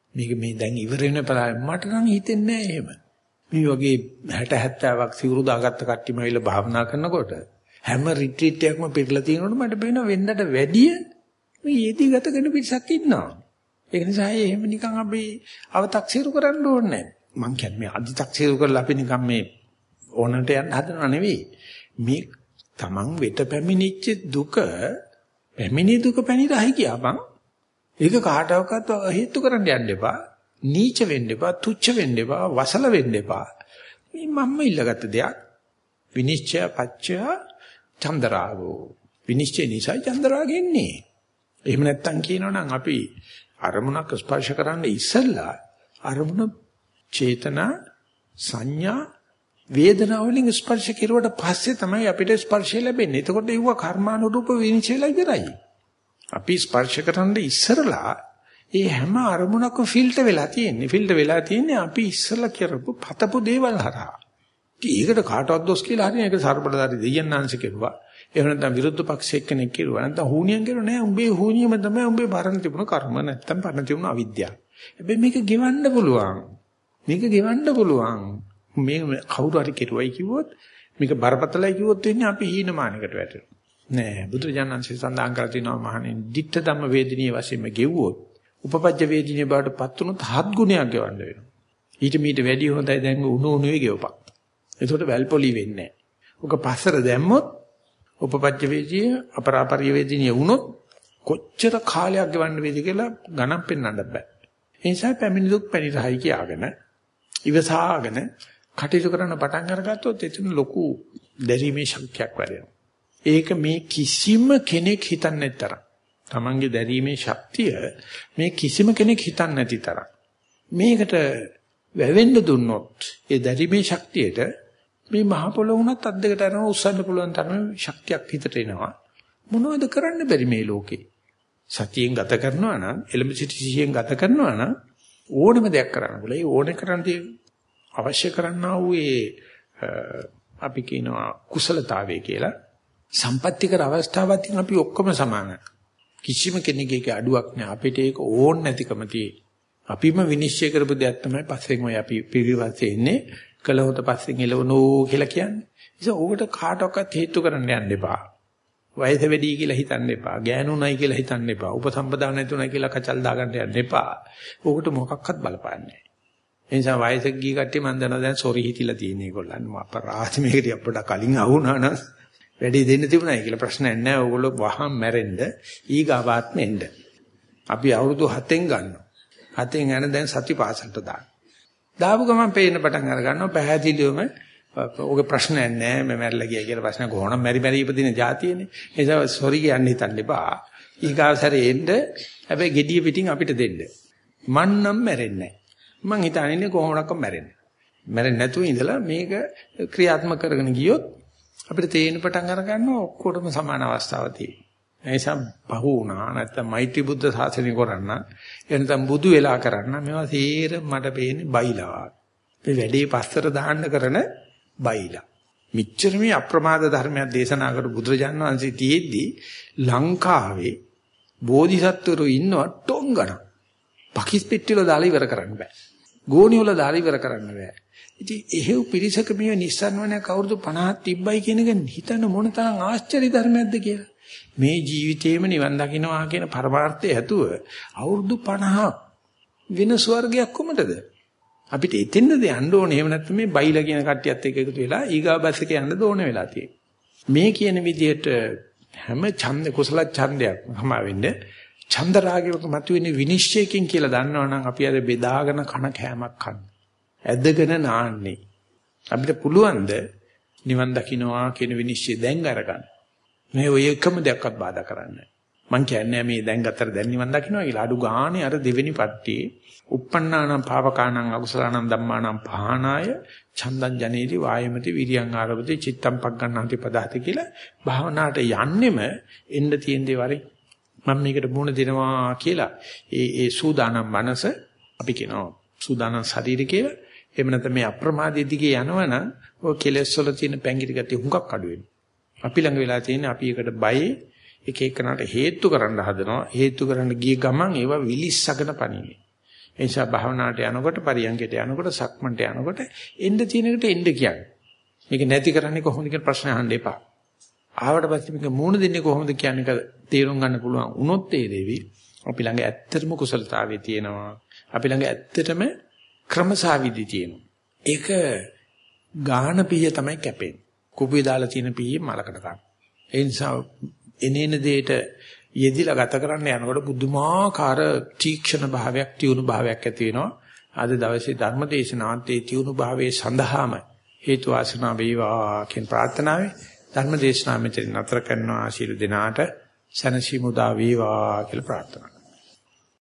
මේක මේ දැන් ඉවර වෙන පළාය මට නම් හිතෙන්නේ නැහැ එහෙම. මේ වගේ හැට හැත්තෑවක් සිවුරු දාගත්ත කට්ටියම ඇවිල්ලා භාවනා කරනකොට හැම රිට්‍රීට් එකක්ම පිටලා තියෙනකොට මට පේනවා වෙන්නට වැඩිය මේ යෙදී ගත කරන පිරිසක් ඉන්නවා. ඒක නිසා එහෙම නිකන් අපි අව탁සිරු කරන්න ඕනේ නැහැ. මං කියන්නේ මේ අදි탁සිරු කරලා අපි නිකන් මේ ඕනට යන්න හදනව නෙවෙයි. මේ Taman වෙත පැමිණිච්ච දුක පැමිණි දුක පැනිරහයි කියපන්. ඒක කාටවත් හේතු කරන්න යන්න එපා. නීච වෙන්න එපා, තුච්ච වෙන්න එපා, වසල වෙන්න එපා. මේ මම්ම ඉල්ලගත්ත දෙයක්. විනිශ්චය පච්චය චන්දරාගෝ. විනිශ්චය නිසා චන්දරාගෙ එන්නේ. එහෙම නැත්තම් කියනවනම් අපි අරමුණක් ස්පර්ශ කරන්න ඉස්සෙල්ලා අරමුණ චේතනා සංඥා වේදනා වලින් ස්පර්ශ කෙරුවට පස්සේ තමයි අපිට ස්පර්ශය ලැබෙන්නේ. එතකොට ඒව කර්මානුරූප විනිශ්චයලා ඉවරයි. අපි ස්පර්ශ කරන්න ඉස්සරලා ඒ හැම අරමුණක්ම ෆිල්ටර් වෙලා තියෙන්නේ. ෆිල්ටර් වෙලා තියෙන්නේ අපි ඉස්සරලා කරපු පතපු දේවල් හරහා. ඒකට කාටවත් දොස් කියලා හරිනේ. ඒක සර්බලදාරි දෙයයන්ාංශ කෙරුවා. එහෙම නැත්නම් විරුද්ධ පක්ෂයක කෙනෙක් කෙරුවා. නැත්නම් හුනියන් කෙරුවා නෑ. උඹේ හුනියම තමයි උඹේ පරණ තිබුණ කර්ම නැත්නම් පරණ තිබුණ අවිද්‍යාව. හැබැයි මේක ගෙවන්න පුළුවන්. මේක ගෙවන්න පුළුවන්. මේ කවුරු හරි කෙරුවයි කිව්වොත් මේක බරපතලයි කිව්වොත් වෙන්නේ අපි හීනමානකට වැටෙනවා. නෑ බුදුරජාණන්සේ සඳහන් කරලා තිනවා මහණෙනි ditta ධම්ම වේදිනිය වශයෙන්ම ගෙව්වොත් උපපජ්ජ වේදිනිය බවට පත් වුණොත් හත් ගුණයක් ගෙවන්න වෙනවා. ඊට මීට වැඩි හොඳයි දැන් උණු උණුවේ ගෙවපන්. එතකොට වැල්පොලි වෙන්නේ නෑ. ඔක පස්සර දැම්මොත් උපපජ්ජ වේදිනිය අපරාපරිය වේදිනිය වුණොත් කොච්චර කාලයක් ගෙවන්න වේද කියලා ගණන් පෙන්වන්න බෑ. ඒ නිසා පැමිණි දුක් පැනිරහයි කියාගෙන ඉවසාගෙන කටයුතු කරන්න පටන් අරගත්තොත් එතන ලොකු දැරීමේ ශක්තියක් වැඩෙනවා. ඒක මේ කිසිම කෙනෙක් හිතන්නේ නැතරම්. Tamange දැරීමේ ශක්තිය මේ කිසිම කෙනෙක් හිතන්නේ නැති තරම්. මේකට වැවෙන්න දුන්නොත් ඒ දැරීමේ ශක්තියට මේ මහ පොළොව උනත් අත් දෙකට අරන උස්සන්න පුළුවන් තරම ශක්තියක් හිතට එනවා. මොනවද කරන්න බැරි මේ ලෝකේ? සතියෙන් ගත කරනවා නම් එළඹ සිටි සිහියෙන් ගත කරනවා නම් ඕනෙම දෙයක් කරන්න පුළුවන්. ඒ ඕනේ කරන්න අවශ්‍ය කරන්නා වූ ඒ අපි කියනවා කුසලතාවය කියලා සම්පත්‍තිකර අවස්ථාවක් තියෙන අපි ඔක්කොම සමානයි. කිසිම කෙනෙකුගේ අඩුවක් නෑ. අපිට ඒක ඕන් නැතිකම තියෙන්නේ. අපිම විනිශ්චය කරපු දෙයක් තමයි පස්සෙන් ඔය අපි පිළිවෙස්සේ ඉන්නේ කළහොත පස්සෙන් එළවනෝ කියලා කියන්නේ. ඒක ඕකට කාටවත් හේතු කරන්න යන්න එපා. වයස වැඩි කියලා හිතන්න එපා. ගෑනුණයි කියලා හිතන්න එපා. උපසම්පදා නැතුණයි කියලා කචල් දාගන්න යන්න එපා. ඕකට මොකක්වත් බලපාන්නේ නෑ. ඒ නිසා වයසක ගිය කට්ටිය මන් දන්නවා දැන් සොරි හිතිලා තියෙන ඒගොල්ලන්. මම අපරාධ මේකට අපට කලින් අහුණා නම් වැඩි දෙන්න තිබුණායි කියලා ප්‍රශ්නයක් නෑ. ඕගොල්ලෝ වහම් මැරෙන්න ඊගාවාත්ම එන්න. අපි අවුරුදු හතෙන් ගන්නවා. හතෙන් යන දැන් සති පාසලට දාන්න. දාපු ගමන් පේන්න පටන් අර ගන්නවා පැහැදිලිවම ඕකේ ප්‍රශ්නයක් නෑ. මම මැරිලා ගියා කියලා ප්‍රශ්න කොහොනම් මැරි මැරි ඉපදින જાතියනේ. ඒ නිසා සොරි කියන්න හිතන්න එපා. ඊගාසරේ එන්න හැබැයි gediya පිටින් අපිට දෙන්න. මන් නම් මැරෙන්නේ නෑ. මං හිතන්නේ කොහොමඩක්වත් මැරෙන්නේ. මැරෙන්නේ නැතුව ඉඳලා මේක ක්‍රියාත්මක කරගෙන ගියොත් අපිට තේින පටන් අර ගන්නවා ඔක්කොටම සමාන අවස්ථාවක් තියෙනවා. ඒ නිසා පහු වුණා නැත්නම් මෛත්‍රී බුද්ධ ශාසනය කරන්න එනතම් බුදු වෙලා කරන්න මේවා සීර මට පේන්නේ බයිලා. මේ වැඩේ පස්සට දාන්න කරන බයිලා. මිච්ඡර මේ අප්‍රමාද ධර්මයක් දේශනා කරු බුදුරජාණන් වහන්සේ තියෙද්දි ලංකාවේ බෝධිසත්වරු ඉන්නවා ටොංගන. පකිස්පෙට්ටිවල දාලා ඉවර කරන්න බෑ. ගෝණි වල දාලා ඉවර කරන්න බෑ. ඉතින් එහෙව් පිරිසක මේ නිස්සන්වනක අවුරුදු පනහක් තිබ්බයි කියන එක හිතන මොන තරම් ආශ්චර්ය ධර්මයක්ද කියලා. මේ ජීවිතේම නිවන් දකින්නවා කියන පරමාර්ථය ඇතුව අවුරුදු පනහක් වෙන ස්වර්ගයක් කොමටද? අපිට එතෙන්ද යන්න ඕනේ. එහෙම නැත්නම් මේ බයිලා කියන කට්ටියත් එක්ක එකතු වෙලා ඊගා බස් එක යන්න ඕන වෙලා තියෙන්නේ. මේ කියන විදිහට හැම ඡන්ද කුසල ඡන්දයක් හම වෙන්නේ ඡන්ද රාගයක මතුවෙන විනිශ්චයකින් කියලා දන්නවනම් අපි අර බෙදාගෙන කන කෑමක් කන්න. ඇදගෙන නාන්නේ. අපිට පුළුවන් ද නිවන් දකින්නවා කියන විනිශ්චය දැන් අරගන්න. මේ ඔය එකම දෙයක්වත් බාධා කරන්නේ මං කියන්නේ මේ දැන් ගතර දැන් නිවන් දකින්නවා කියලා අඩු ගානේ අර දෙවෙනි පට්ටියේ uppannānaṁ pāvakānaṁ akusalaṇaṁ dhammānaṁ pahānāය චන්දං ජනේති වායමති විරියං ආරවති චිත්තං පග්ගණ්ණාති පදාති කියලා භාවනාවට යන්නෙම එන්න තියෙන දේ වරේ මම මේකට මුණ දෙනවා කියලා ඒ ඒ සූදානම් මනස අපි කියනවා සූදානම් ශරීරය කියලා. එහෙම නැත්නම් මේ අප්‍රමාදයේ දිගේ යනවනම් ඔය කෙලෙස් වල තියෙන පැංගිරි ගතිය හුඟක් අඩු වෙනවා. අපි ළඟ වෙලා තියෙන අපි එකට බයි එක එකනට හේතු කරන්න හදනවා. හේතු කරන්න ගිය ගමන් ඒවා විලිස්සගෙන පණිනේ. ඒ නිසා භාවනාවට යනකොට පරියන්කයට යනකොට සක්මන්ට යනකොට එන්න තියෙන එකට එන්න කියන්නේ. මේක නැති කරන්නේ කොහොමද කියන ප්‍රශ්න අහන්න එපා. ආවට පස්සේ මේක මූණ දෙන්නේ කොහොමද කියන එක තේරුම් ගන්න පුළුවන් වුණොත් තේරෙවි. අපි ළඟ ඇත්තටම කුසලතාවයේ තියෙනවා. අපි ළඟ ඇත්තටම ක්‍රමසාවිදි තියෙනවා. ඒක ගාහන පීය තමයි කැපෙන්නේ. කුපුවේ දාලා තියෙන පීයේ මලකට ගන්න. ඒ නිසා එනේන දෙයට යෙදිලා ගත කරන්න යනකොට බුදුමාකාර තීක්ෂණ භාවයක්, තියුණු භාවයක් ඇති වෙනවා. අද දවසේ ධර්ම දේශනාන්තයේ තියුණු භාවයේ සඳහාම හේතු වාසනා වේවා කියන ප්‍රාර්ථනාවයි ධර්ම දේශනාව මෙතන නතර කරනවා. ශීල දිනාට සනසි මුදා වේවා කියලා ප්‍රාර්ථනා